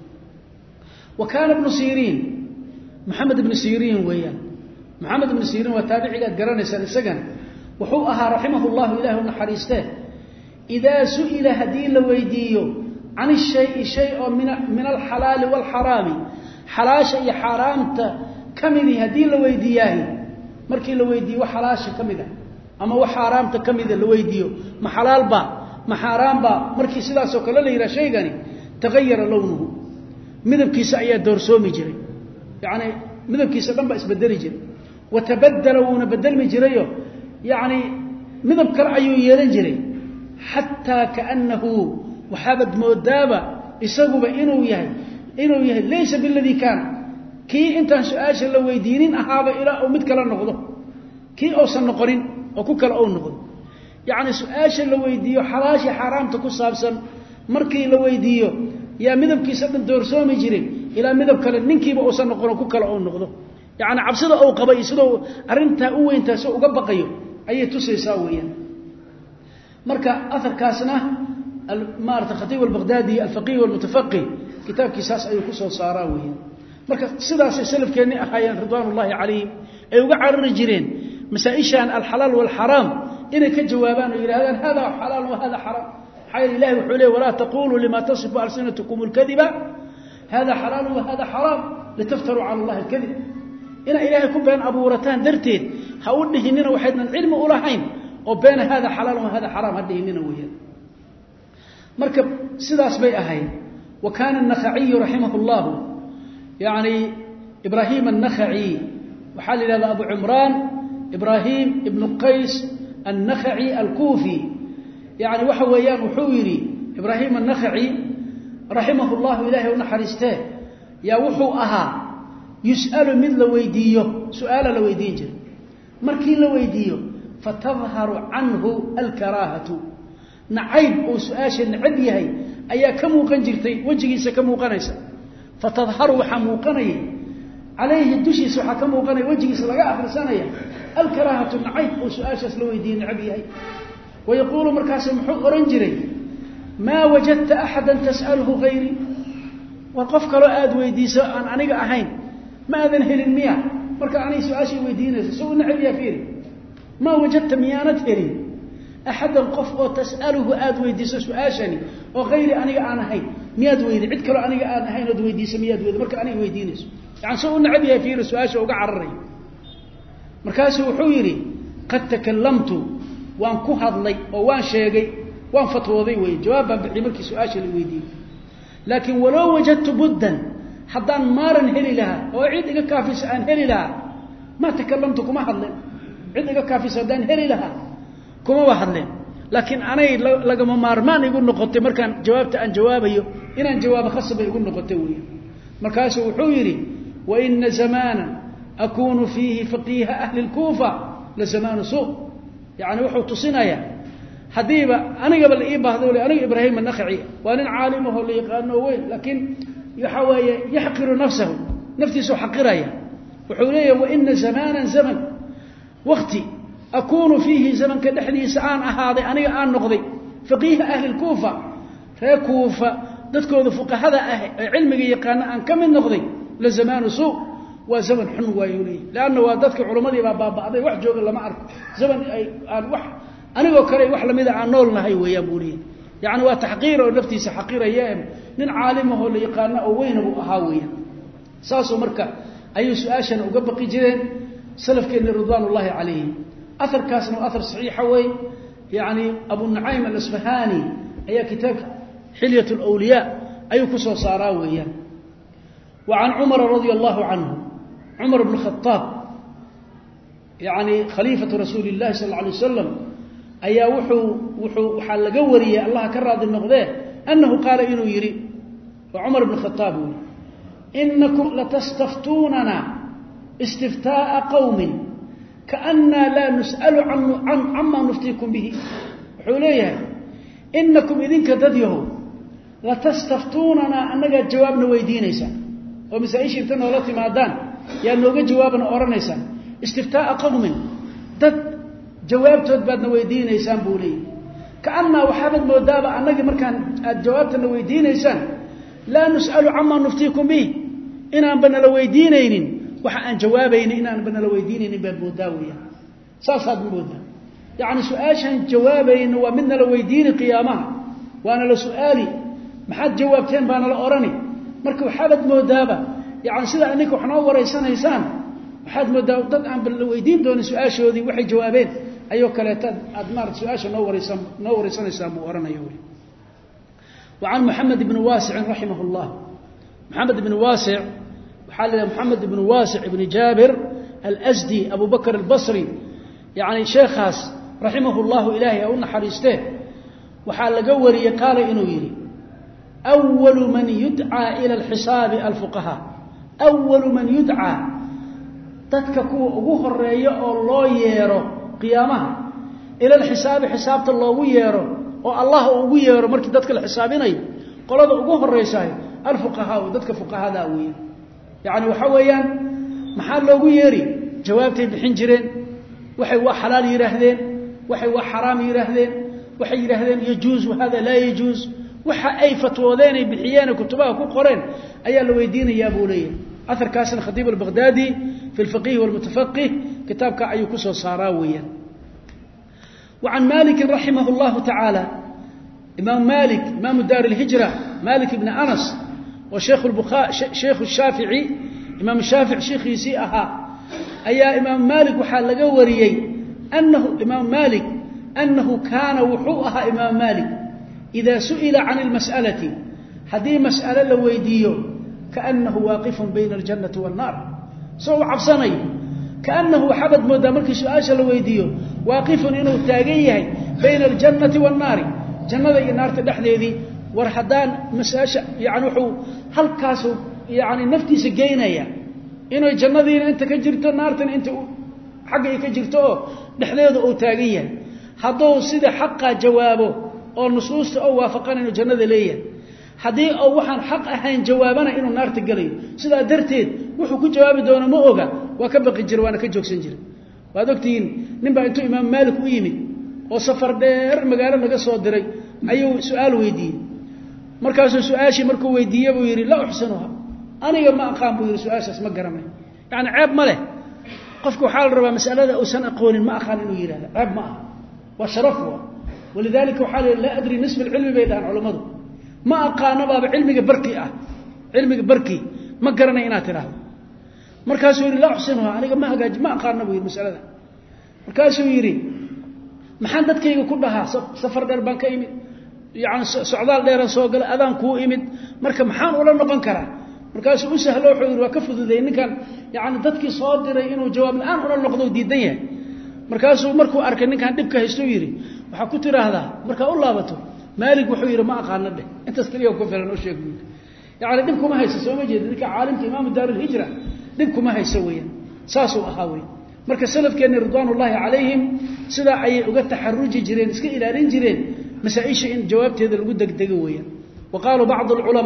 وكان ابن سيرين محمد بن سيرين ويان محمد بن سيرين وتابعي قرانيسا السجن وحوءها رحمه الله إله ونحريسته إذا سئل هدي لويديو عن شيء من الحلال والحرام حلاش أي حرامت كمذي هدي لويدياه مركي لويديو حلاش كمذا ama wax xaraamta kamida la weydiyo ma xalaal ba ma xaraam ba markii sidaas oo kale la yiraahdo shaygani tagayara lawnuhu midabkiisa ayaa doorsoomi jiray yaani midabkiisa dhanba isbedeli jiray وتبدلوا بدل جريه يعني midab kale ayuu yeelan jiray hatta kaanahu wahabad moodaba isaguba inuu yahay laysa billadhi kan ki inta su'aasha la weydiinin ahaaba ila oo mid kala noqdo ki oo san noqonin oo ku kala oo noqdo yaani su'aasha la weydiiyo xalaashi xaraamta ku saabsan markii la weydiiyo yaa midabkiisa dhan doorsoomi jiray ila midab kale ninkiiba oo san noqon ku kala oo noqdo yaani cabsida oo qabay sidoo arinta u weynta soo uga baqayo ayay tusaysaa weeyaan marka afarkaasna al-Marta Khatib al-Baghdadi al-Faqih wal-Mutafaqih kitabkiisaas ayuu ku soo saaraa weeyaan marka sidaas salafkeeni ahayeen ridwaanullaahi calayhim ay uga carari jireen masaa'ishan al-halal wal-haram inay ka jawaabaan oo yiraahdaan hada halal wa hada haram hayr ilaahi wuxuu leeyahay wala taqulu lima tasifu alsinatukum al-kadhiba hada halal wa hada haram litaftaru ala allahi al-kadhib ina ilaahi ku been abuurataan darteed ha u dhihinina waxaynan cilmi u lahayn oo been hada halal wa hada haram hadhihinina weeyaan marka sidaas bay ahayd wa kana an-Nakha'i rahimahullah yaani Ibrahim an-Nakha'i waxa la yiraahdaa Abu Imran Ibrahim ibn Qays an-Nakha'i al-Kufi yaani waxa weeyaan wuxuu yiri Ibrahim an-Nakha'i rahimahullah ilaahi wa naxariistee ya wuxuu ahaa yus'alu mid la weydiiyo su'aala la weydiin jiray markii la weydiiyo fatadharu anhu al-karahatu na'ayb oo su'aasha nacab yahay ayaa ka muuqan jirtay wajigiisa ka muuqanaysa fatadharu waxa muuqanay alayhi dushiisa waxa ka muuqanay wajigiisa laga akhrisanaya al-karahatu na'ayb oo su'aashaas la weydiin nacab yahay ويقول markaas muxuu oran jiray ma wajadta ahadan tas'aluhu ghayri wa qof kale aad weydiiso aan aniga ahayn ma adan helin miya marka ani su'aashi weydiinayso soo nacab yaa fiiri ma wajadta miyanat helin ahadan qof oo tas'aluhu aad weydiiso su'aashani oo ghayri aniga aan ahayn miyad weydi cid kale aniga aan ahayn oo weydiiso miyad weydi marka aniga weydiinayso yani soo nacab yaa fiiri su'aasha uga cararay markaas wuxuu yiri qad takallamtu waan ku hadlay oo waan sheegay waan fatwooday way jawaab bixi markii su'aasha la weydiiyay laakiin walaw wajadtu buddan hadan maaran heli laha oo cid iga kaafis aan heli laha ma takallamtu kuma hadlay cid iga kaafis hadan heli laha kuma wa hadleen laakiin anay laga maarmaan igu noqotay markaan jawaabta aan jawaabayo inaan jawaab khasab igu noqotay way markaas wuxuu yiri wa inna zamana akunu fihi faqiha ahli al-Kufa la zamanu su يعني wuxuu tusinaya hadiiba aniga bal ii baahdo aniga Ibrahim an-Nakha'i waa nin caalim oo la yaqaan weyn laakiin waxa weeye yahqiru nafsahu naftiisu xaqiraya wuxuu leeyahay wa inna zamanan zaman waqti akunu fihi zaman ka dhaxdiisa aan ahaaday aniga aan noqday faqih ahli al-Kufa fa Kufa dadkooda fuqahada ah ee cilmiga yaqaan aan kamid noqday la zamanu suu وزمن حن ويولي لانه واددك علمادي باباday wax jooga lama arko zaman ay aan wax aniga kale wax lamida aan noolnahay weeyaan buuriye yaani waa tahqiir oo naftiisa xaqirayeen nin caalim ah oo la yaqaan oo weyn uu ahaa weeyaan saaso marka ayuu su'aashan uga baqi jireen salafkeena ridwaanullaahi calayhim atharkaasna athar saxiix way yaani Abu Nu'aym al-Asfahani ayaa kitab Hilyatul Awliya ayuu ku soo saaraa weeyaan وعن عمر رضي الله عنه عمر بن الخطاب يعني خليفة رسول الله صلى الله عليه وسلم أي وحا لقوري الله كراد النقضاء أنه قال إنه يري وعمر بن الخطاب إنكم لتستفتوننا استفتاء قوم كأننا لا نسأل عما نفتيكم به حوليها إنكم إذن كدديه لتستفتوننا أنك جوابنا ويدينيسا ومسائش انتنا ولا تمادان يا نوغا جوابنا اورنيسان استفتاء قوم دد جوابتود بادنا ويدينيسان بولي كأننا وحابد مودابا انغي markaan aad jawaabtana weydiinaysan la nus'alu amma nuftiikum bi inaan bana la weydiinaynin waxa aan jawaabayna inaan bana la weydiinaynin baad moodaawiya saasaad moodaa yaani su'aashan jawaabayna waa midna la weydiin qiyaamaha waana la su'aali maxaad jawaabteen baana la orani marka waxaad moodaaba yaani sida anika waxna wareysanaysaan waxaad moodaa dad aan bal weydiin doon su'aashoodii waxay jawaabeen أيو كلاتات أدمار سؤال نور سنة مؤرنا يولي. وعن محمد بن واسع رحمه الله، محمد بن واسع وحال محمد بن واسع بن جابر الأزدي أبو بكر البصري يعني شيخاس رحمه الله إلهي أولنا حريسته وحال قوري قال إنه يري أول من يدعى إلى الحساب الفقهاء، أول من يدعى تتككو أبوه الرئي الله ييرو قيامها إلى الحساب حسابة الله ييرو والله أبوه ييرو مركي تتك الحسابين قال هذا أبوه الرئيساي الفقهاء ودتك فقهاء داوية يعني وحويا محل لو ييري جوابتي بحين جرين وحي وحلال يرهدين وحي وحرام يرهدين وحي يرهدين يجوز وهذا لا يجوز وحا أي فتوذين بحيان كتبها كقرين أيها الويدين يا بولي أثر كاسن خطيب البغدادي في الفقيه والمتفقه كتاب كأي كسو صاراويا. وعن مالك رحمه الله تعالى إمام مالك إمام دار الهجرة مالك بن أنس وشيخ شيخ الشافعي إمام الشافعي شيخ يسيئها أي إمام مالك وحال لقوريي أنه إمام مالك أنه كان وحوءها إمام مالك إذا سئل عن المسألة هذه مسألة لويديو كأنه واقف بين الجنة والنار سوى عبصاني كأنه حبد مدامرك سؤال لويديو واقف إنه تاقيه بين الجنة والنار جنة النار تدحلي ذي ورحدان مسألة يعني وحو هل كاسو يعني نفتي سجينيا إنه الجنة ذي أنت كجرتو النار أنت حقا كجرتو دحلي ذي أو تاقيه هذا سيد حقا جوابه oo nusuusta oo waafaqan inuu jannada leeyahay hadii oo waxaan xaq ahayn jawaabana inuu naarta galayo sida darteed wuxuu ku jawaabi doono ma oga waa ka baqi jir waana ka joogsan jir waad ogtiin nin baa intuu imaam maalik u yimid oo safar dheer magaalo laga soo diray ayuu su'aal weydiiyay markaasuu su'aashii markuu weydiiyay buu yiri la uxsanuha aniga ma aqaan buu yiri su'aashaas ma garanay yani ceeb ma leh qofku waxa la rabaa mas'alada oo san aqoonin ma aqaan inuu yiraahdo ceeb ma wa sharafu ولذلك وحال لا أدري نسب العلم بيدان علماء ما أقانا باب علمك بركي علمك بركي ما قرنا إنا تراه مركاسو يري لا أحسنها أنا ما أقانا بوي المسألة مركاسو يري محندد كيغو كلها سفر دربان كيمد يعني سعدال ديران سوغل أذان كو إمد مركا محان ولا نقن كرا مركاسو أسهلو حير وكفذ ذي كان يعني ددكي صادر إنه جواب الآن ولا نقضو ديدية مركاسو مركو أركن نكان دبك هيستو يري waxa ku tiraahdaa marka u laabato maalig wuxuu yiri ma aqaan dheh inta iskaliyo ku filan oo sheegay yaani dib kuma hayso soo ma jeedin ninka caalimka imaam daar al-hijra dib kuma hayso weeyaan saas uu ahaa weey marka salafkeena ridwaanullaahi calayhim sida ay uga taxarruji jireen iska ilaalin jireen masaa'isha in jawaabteeda lagu degdego weeyaan وقالوا بعض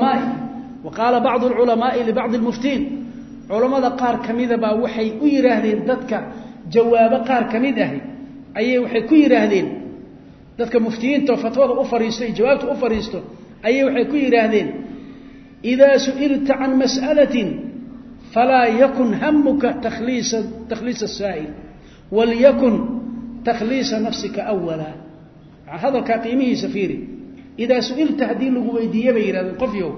العلماء لبعض المفتين علماء qaar kamida ba waxay u yiraahdeen dadka jawaab qaar kamid ah ayay waxay ku yiraahdeen dadka muftiyiinta fatwada u fariistay jawaabta u fariisto ayay waxay ku yiraahdeen idha su'ilta an mas'alatin fala yakun hammuka takhlis as-sa'il wal yakun takhlis nafsika awwala hada ka qiimihi safiri idha su'ilta hadii lagu weydiiyo bay yiraahdeen qofyo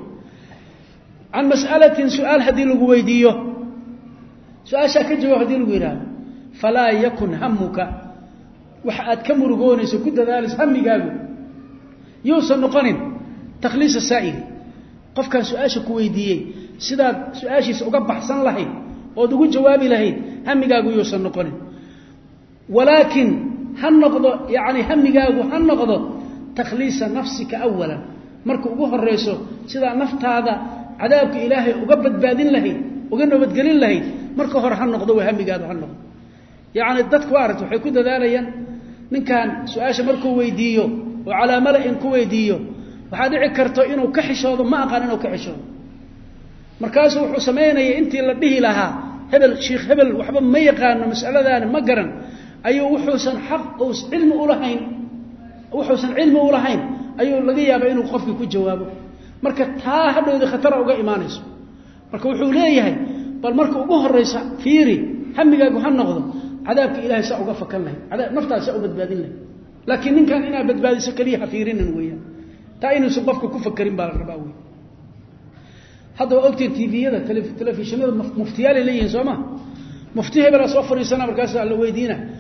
an mas'alatin su'al hadii lagu weydiiyo su'aasha ka jawaab hadii lagu yiraahdo fala yakun hammuka waxaad ka murugoonayso ku dadaalis hamigaagu yuusan noqonin takhliis as-sa'il qofkan su'aasha ku weydiiyay sidaad su'aashiisa uga baxsan lahayd oo ugu jawaabi lahayd hamigaagu yuusan noqonin walakin han noqdo yaani hamigaagu han noqdo takhliis nafsika awalan marka ugu horeyso sida naftaada cadaabka ilaahay uga badbaadin lahayd uga nabadgelin lahayd marka hore han noqdo waa hamigaadu han noqdo yaani dadku aragto waxay ku dadaalayaan ninkan su'aasha markuu weydiiyo oo calaamada in ku weydiiyo waxa dhici karto inuu ka xishoodo ma aqaan inuu ka xishoodo markaas wuxuu sameeyay intii la dhihi lahaa hebel sheekh hebel waxba ma yaqaan mas'aladan ma garan ayuu wuxuusan xaq oo cilmi u lahayn ayuu laga yaabaa inuu qofkii ku jawaabo marka taa hadhowda khatar uga iimaanayso marka wuxuu leeyahay bal marka ugu horeysa fiiri hamigaagu ha noqdo cadaabka ilaahay sa uga fakan lahayd cadaab naftaada u badbaadin lahayd laakiin ninkan ina badbaadiso kaliya fiirinan weeyaan taa inuu qofku ku fakarin baa la rabaa weey hada waqti TV-yada telefishinada muftiyaal leeyihiin Soomaa mufti hebel soo fariisana markaas la weydiina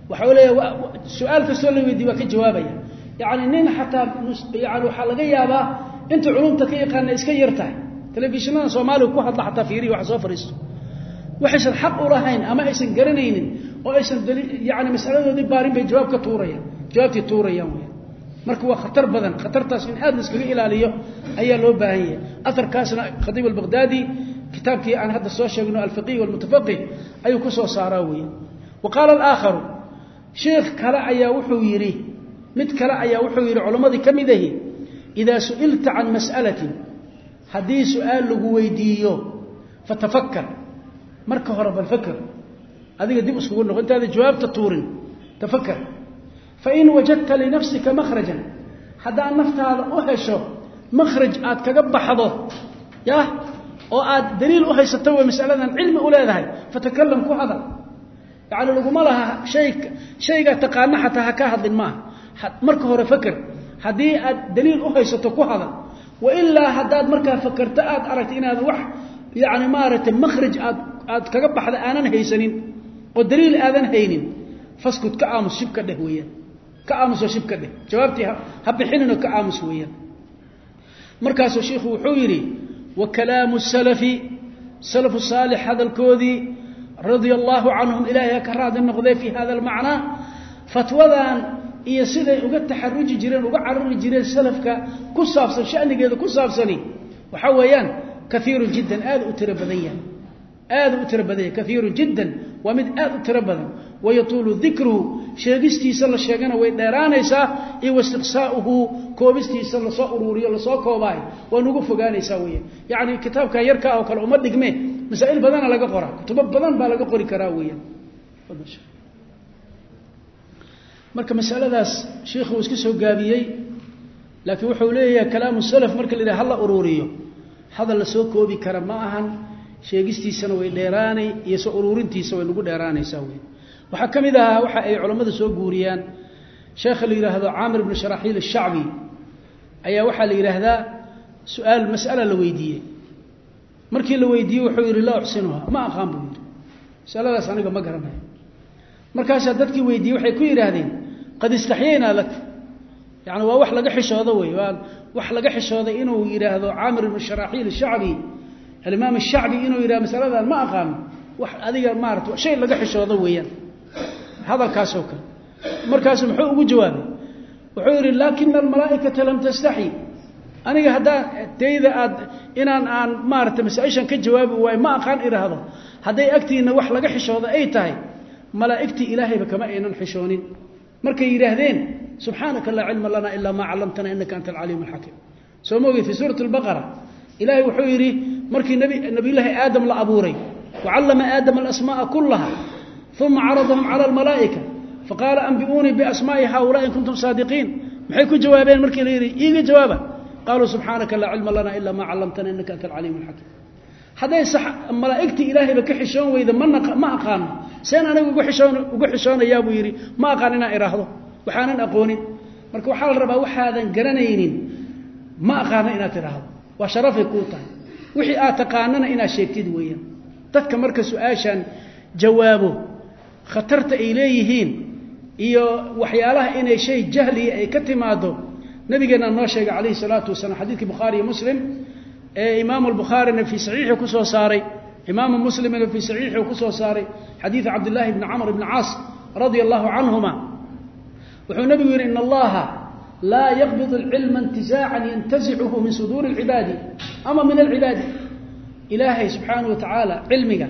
وحوله سؤال كسول ويدي waa ka jawaabaya yaani nin hatta yaani waxa laga yaabaa inta culumta ka yaqaan iska yartahay telefishinada Soomaaliya ku hadla hatta fiiri wax soo fariisto waxaysan xaq u lahayn ama aysan garanaynin oo aysan yaani mas'aladoodii baarin bay jawaab ka tuurayaan jawaabti tuurayaan marka waa khatar badan khatartaas in aad iskaga ilaaliyo ayaa loo baahan yahay afarkaasna Khatiib al-Baghdadi kitaabkii aan hadda soo sheegno al-Fiqh wal-Mutafaqih ayuu ku soo saaraa weey وقال الآخر شيخ كلا أيا وحويري مت كلا أيا وحويري علماء كمده إذا سئلت عن مسألة حديث سؤال لجويديو فتفكر مركه هرب الفكر هذه قد يبصقون له أنت هذا جواب تطورن تفكر فإن وجدت لنفسك مخرجا حدا النفط هذا أهشو مخرج آد كجب حضه يا أو آد دليل أهش ستوى مسألة علم أولادها فتكلم كهذا يعني لو ما لها شيء تقانا حتى هكاهد الماء مركه هو فكر هدي دليل أهيسته كهذا وإلا هداد مركه فكرت أردت إن هذا وح يعني مارة مخرج كجبح هذا أنا هيسنين والدليل آذن هينين فاسكت كأمس شبكة دهوية كأمس وشبكة ده جوابتها هبحين إنه كأمس ويا مركز الشيخ وحويري وكلام السلف سلف الصالح هذا الكوذي رضي الله عنهم إلهي كراد النقضي في هذا المعنى فتوذان إيا سيدة وقد تحرجي جيرين وقد عرري جيرين سلفك كسافسا شأني قيدة كسافساني وحويان كثير جدا آذ أتربذية كثير جدا ومن آذ أتربذا ويطول ذكره شاقستي صلى الشاقنا ويدارانيسا واستقصاؤه كوبستي صلى صأروري الله صاكوباي ونقف قانيسا ويا يعني كتابك يركا أو كالعمد دقمه مسائل بدن laga qora kutub badan baa laga qori karaa weeyaan marka mas'aladaas sheekhu iska soo gaabiyay laakiin wuxuu leeyahay kalaamu salaf marka la yiraahdo hal ururiyo hadal la soo koobi kara ma ahan sheegistiisana way dheeraanay iyo soo ururintiisa way lagu dheeraanaysaa weey waxa kamid ah waxa ay culimadu soo guuriyaan sheekh la yiraahdo Aamir ibn Sharaxil al-Sha'bi ayaa waxa la yiraahdaa su'aal mas'ala la weydiiyay markii la weydiiyay wuxuu yiri la xusinaha ma aqaan buu yiri saladaas aniga ma garanayo markaas dadkii weydiiyay waxay ku yiraahdeen qad istahyayna lak yaani waa wax laga xishoodo way wax laga xishooday inuu yiraahdo Aamir ibn Sharaxil al-Sha'bi al-Imam al-Sha'bi inuu yiraahdo masaladan ma aqaan wax adiga maarto shay laga xishoodo weeyaan hadalkaas oo kale markaas muxuu ugu jawaabay wuxuu yiri laakin al-malaa'ikatu lam tastahi aniga hadaa tayda aad inaan aan maartay masaa'ishan ka jawaabi way ma aqaan iraahdo haday agtiina wax laga xishoodo ay tahay malaa'ikti ilaahayba kama aynan xishoonin markay yiraahdeen subhanaka la ilma lana illa ma 'allamtana innaka antal alimul hakim soo moogi fi suurat al-baqara ilaahay wuxuu yiri markii nabi ilaahay aadam la abuuray wa 'allama aadam al-asmaa'a kullaha thumma 'aradahum 'ala al-malaa'ika faqala anbi'uni bi asmaa'i haula'i in kuntum saadiqin maxay ku jawaabeen markii la yiri iiga jawaaba قالوا سبحانك لا علم لنا إلا ما علمتنا إنك أنت العليم الحكيم هذا صح ملائكتي إلهي بكحشون وإذا ما أقان سين أنا وحشون يا أبو يري ما أقاننا إراهضه وحانا أقوني مركو حال ربا وحاذا قرنينين ما أقانا إنا تراهض وشرف يكوتا وحي آتقاننا إنا شيكتد ويا تذكى مركز سؤاشا جوابه خطرت إليهين إيو وحيالها إنا شيء جهلي أي كتماده نبينا الناشئ عليه الصلاة والسلام حديث البخاري ومسلم إمام البخاري في صحيحه كسو ساري إمام مسلم في صحيحه كسو ساري حديث عبد الله بن عمرو بن عاص رضي الله عنهما وحو نبي يقول إن الله لا يقبض العلم انتزاعا ينتزعه من صدور العباد أما من العباد إلهي سبحانه وتعالى علمك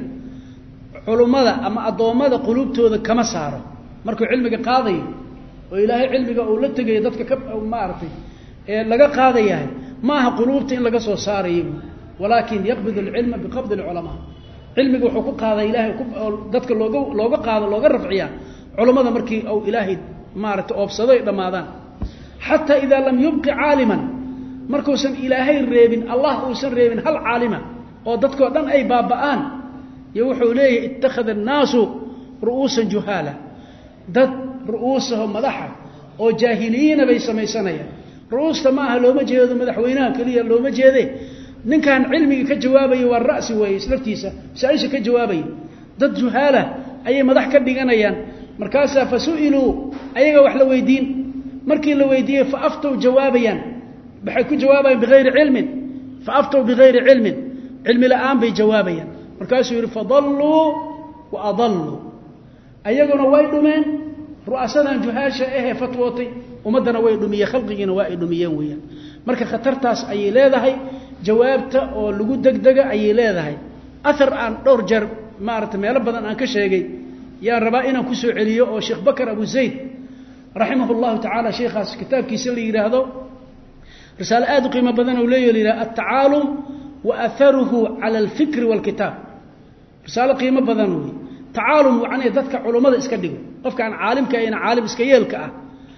علماء أما أضوماء قلوبته كما ساره مركو علمك قاضي وإلهي علمك أو لتجي ضدك كب أو ما أعرفه لقى قاضي يعني ما ها قلوبته إن لقى صاري ولكن يقبض العلم بقبض العلماء علمك وحقوق هذا إلهي ضدك لوجا قاضي لوجا رفعيا علماء مركي أو إلهي ما أعرفه أو بصدق رمضان حتى إذا لم يبقى عالما مركو سن إلهي الريبن الله وسن ريبن هل عالما أو ضدك دم أي بابان يوحوا ليه اتخذ الناس رؤوسا جهالا ضد رؤوسهم مدحة أو جاهلين بيسميسانيا رؤوسها معها لو ما جهده مدحوينها كليا لو ما جهده نين كان علمي كجوابي والرأس ويسلفتيسا سأيش كجوابي ضد جهالة أي مدح كدغانيان markaasa fasu'ilu ayaga wax la weydiin markii la weydiiyay fa aftaw jawaabayan baxay ku jawaabayaan bighayri ilmin fa aftaw bighayri ilmin ilmi la'aan bay jawaabayan markaasuu yiri fadallu wa adallu ayaguna way dhumeen ru'asadan juhaasha fatwootay umadana way dhumiyeen khalqigiina waa ay dhumiyeen weeyaan marka khatartaas ay leedahay jawaabta oo lagu degdega ay leedahay athar aan dhowr jar maarta meel badan aan ka sheegay yaa rabaa inaan ku soo celiyo oo Sheikh Bakar Abu Zayd rahimahullahu ta'ala sheekhaas kitaabkiisa la yiraahdo risaalo aad u qiimo badan oo leeyahay at-ta'alum wa atharuhu 'ala al-fikr wal-kitab risaalo qiimo badan oo ta'alum wacni dadka culimada iska dhigo qofka aan caalimka ayna caalim iska yeelka ah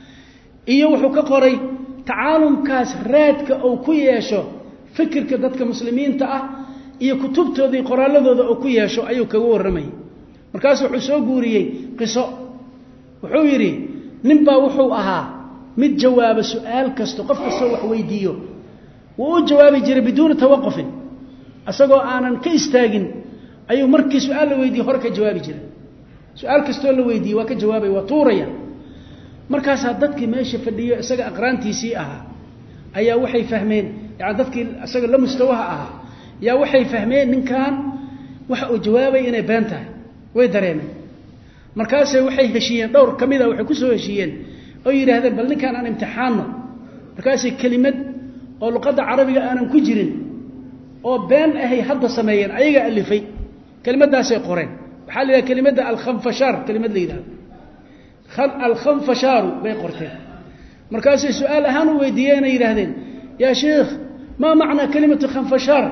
iyo wuxuu ka qoray ta'alumkaas raadka oo ku yeesho fikirka dadka muslimiinta ah iyo kutubtoodii qoraaladooda oo ku yeesho ayuu kaga waramay markaas wuxuu soo guuriyay qiso wuxuu yiri ninba wuxuu ahaa mid jawaabo su'aal kasto qof kasto wax weydiiyo wuu jawaabi jiray biduun tawaquf asagoo aanan ka istaagin ayuu markii su'aal la weydiiyo hor ka jawaabi jiray su'aal kasto la weydiiyo waa ka jawaabay waa tuuraya markaas dadkii meesha fadhiyo isaga aqraantiisii ahaa ayaa waxay fahmeen yaani dadkii isaga la mustawaha ahaa yaa waxay fahmeen ninkan waxa uu jawaabay inay been tahay way dareemeen markaas waxay heshiyeen dhowr kamida waxay ku soo heshiyeen oo yiraahdeen bal ninkan aan imtixaano markaas kelimad oo luqadda carabiga aanan ku jirin oo been ahay hadda sameeyeen ayaga alifay kelimadaas ay qoreen waxa la yiraahdaa kelimada al-khanfashar kelimad leeyahay al-khanfashar bay qorteen markaas su'aal ahaan u weydiiyeen yiraahdeen ya sheekh ma macna kelimatu khanfashar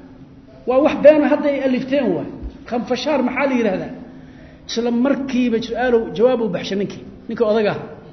waa wax been hadda ay alifteen waa khanfashar maxaa la yiraahdaa isla markiiba su'aalo jawaab u baxshaninki ninka odaga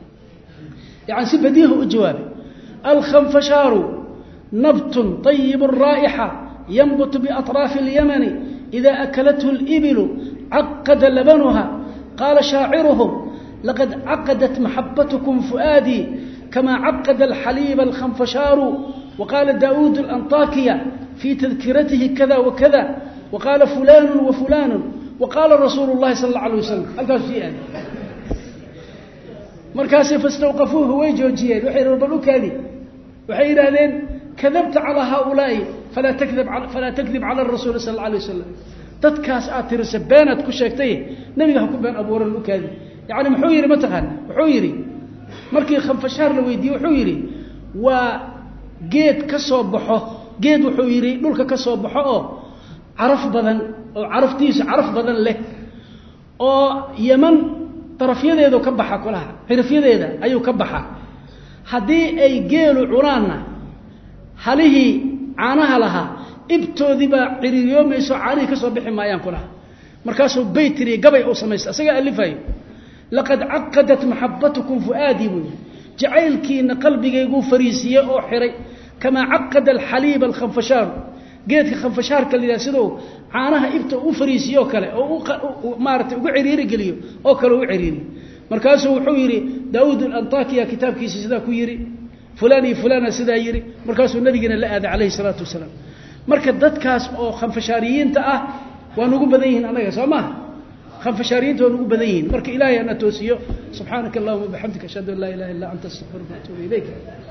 يعني سبديه الجواب الخنفشار نبت طيب الرائحة ينبت بأطراف اليمن إذا أكلته الإبل عقد لبنها قال شاعرهم لقد عقدت محبتكم فؤادي كما عقد الحليب الخنفشار وقال داود الأنطاكية في تذكرته كذا وكذا وقال فلان وفلان وقال رسول الله صلى الله عليه وسلم هل في آن مركز فاستوقفوه ويجوجيين وحين ربلوا كذي وحين هذين كذبت على هؤلاء فلا تكذب على الرسول صلى الله عليه وسلم تدكاس آتر سبانة كشاكتين نبي هكو بين أبور الوكادي يعني محويري متغن محويري مركي خنفشار لويدي وحويري وجيت كسب بحه جيت وحويري دولك كسب بحه عرف بدن أو عرفتيس عرف بدن له أو يمن طرفيده ka baxa kulaha xirfiyadeeda ayuu ka baxa hadii ay geelu curaana halihi caanaha laha ibtoodiba ciriiriyoomayso caani ka soo bixi maayaan kulaha markaas uu baytiri gabay oo sameeyay asaga alifay laqad aqadat mahabbatukum fuadi jacaylkiina qalbigaygu fariisiye oo xiray kama aqada alhalib alkhanfashar geedka khanfasharka la yiraahdo caanaha ibta u fariisiyo kale oo maartay ugu ciriiri galiyo oo kale u ciriiri markaas wuxuu yiri Daawud al-Antakiya kitabkiisa sida ku yiri fulana sida yiri markaas nabigeena la aaday kaleey salaatu wasalaam marka dadkaas oo khanfashaariyiinta ah waa ugu badan yihiin anaga Soomaa khanfashaariyiinta waa ugu badan yihiin marka Ilaahay ana toosiyo subhanakallahumma bihamdika ashhadu an la ilaha illa anta astaghfiruka wa atubu ilayk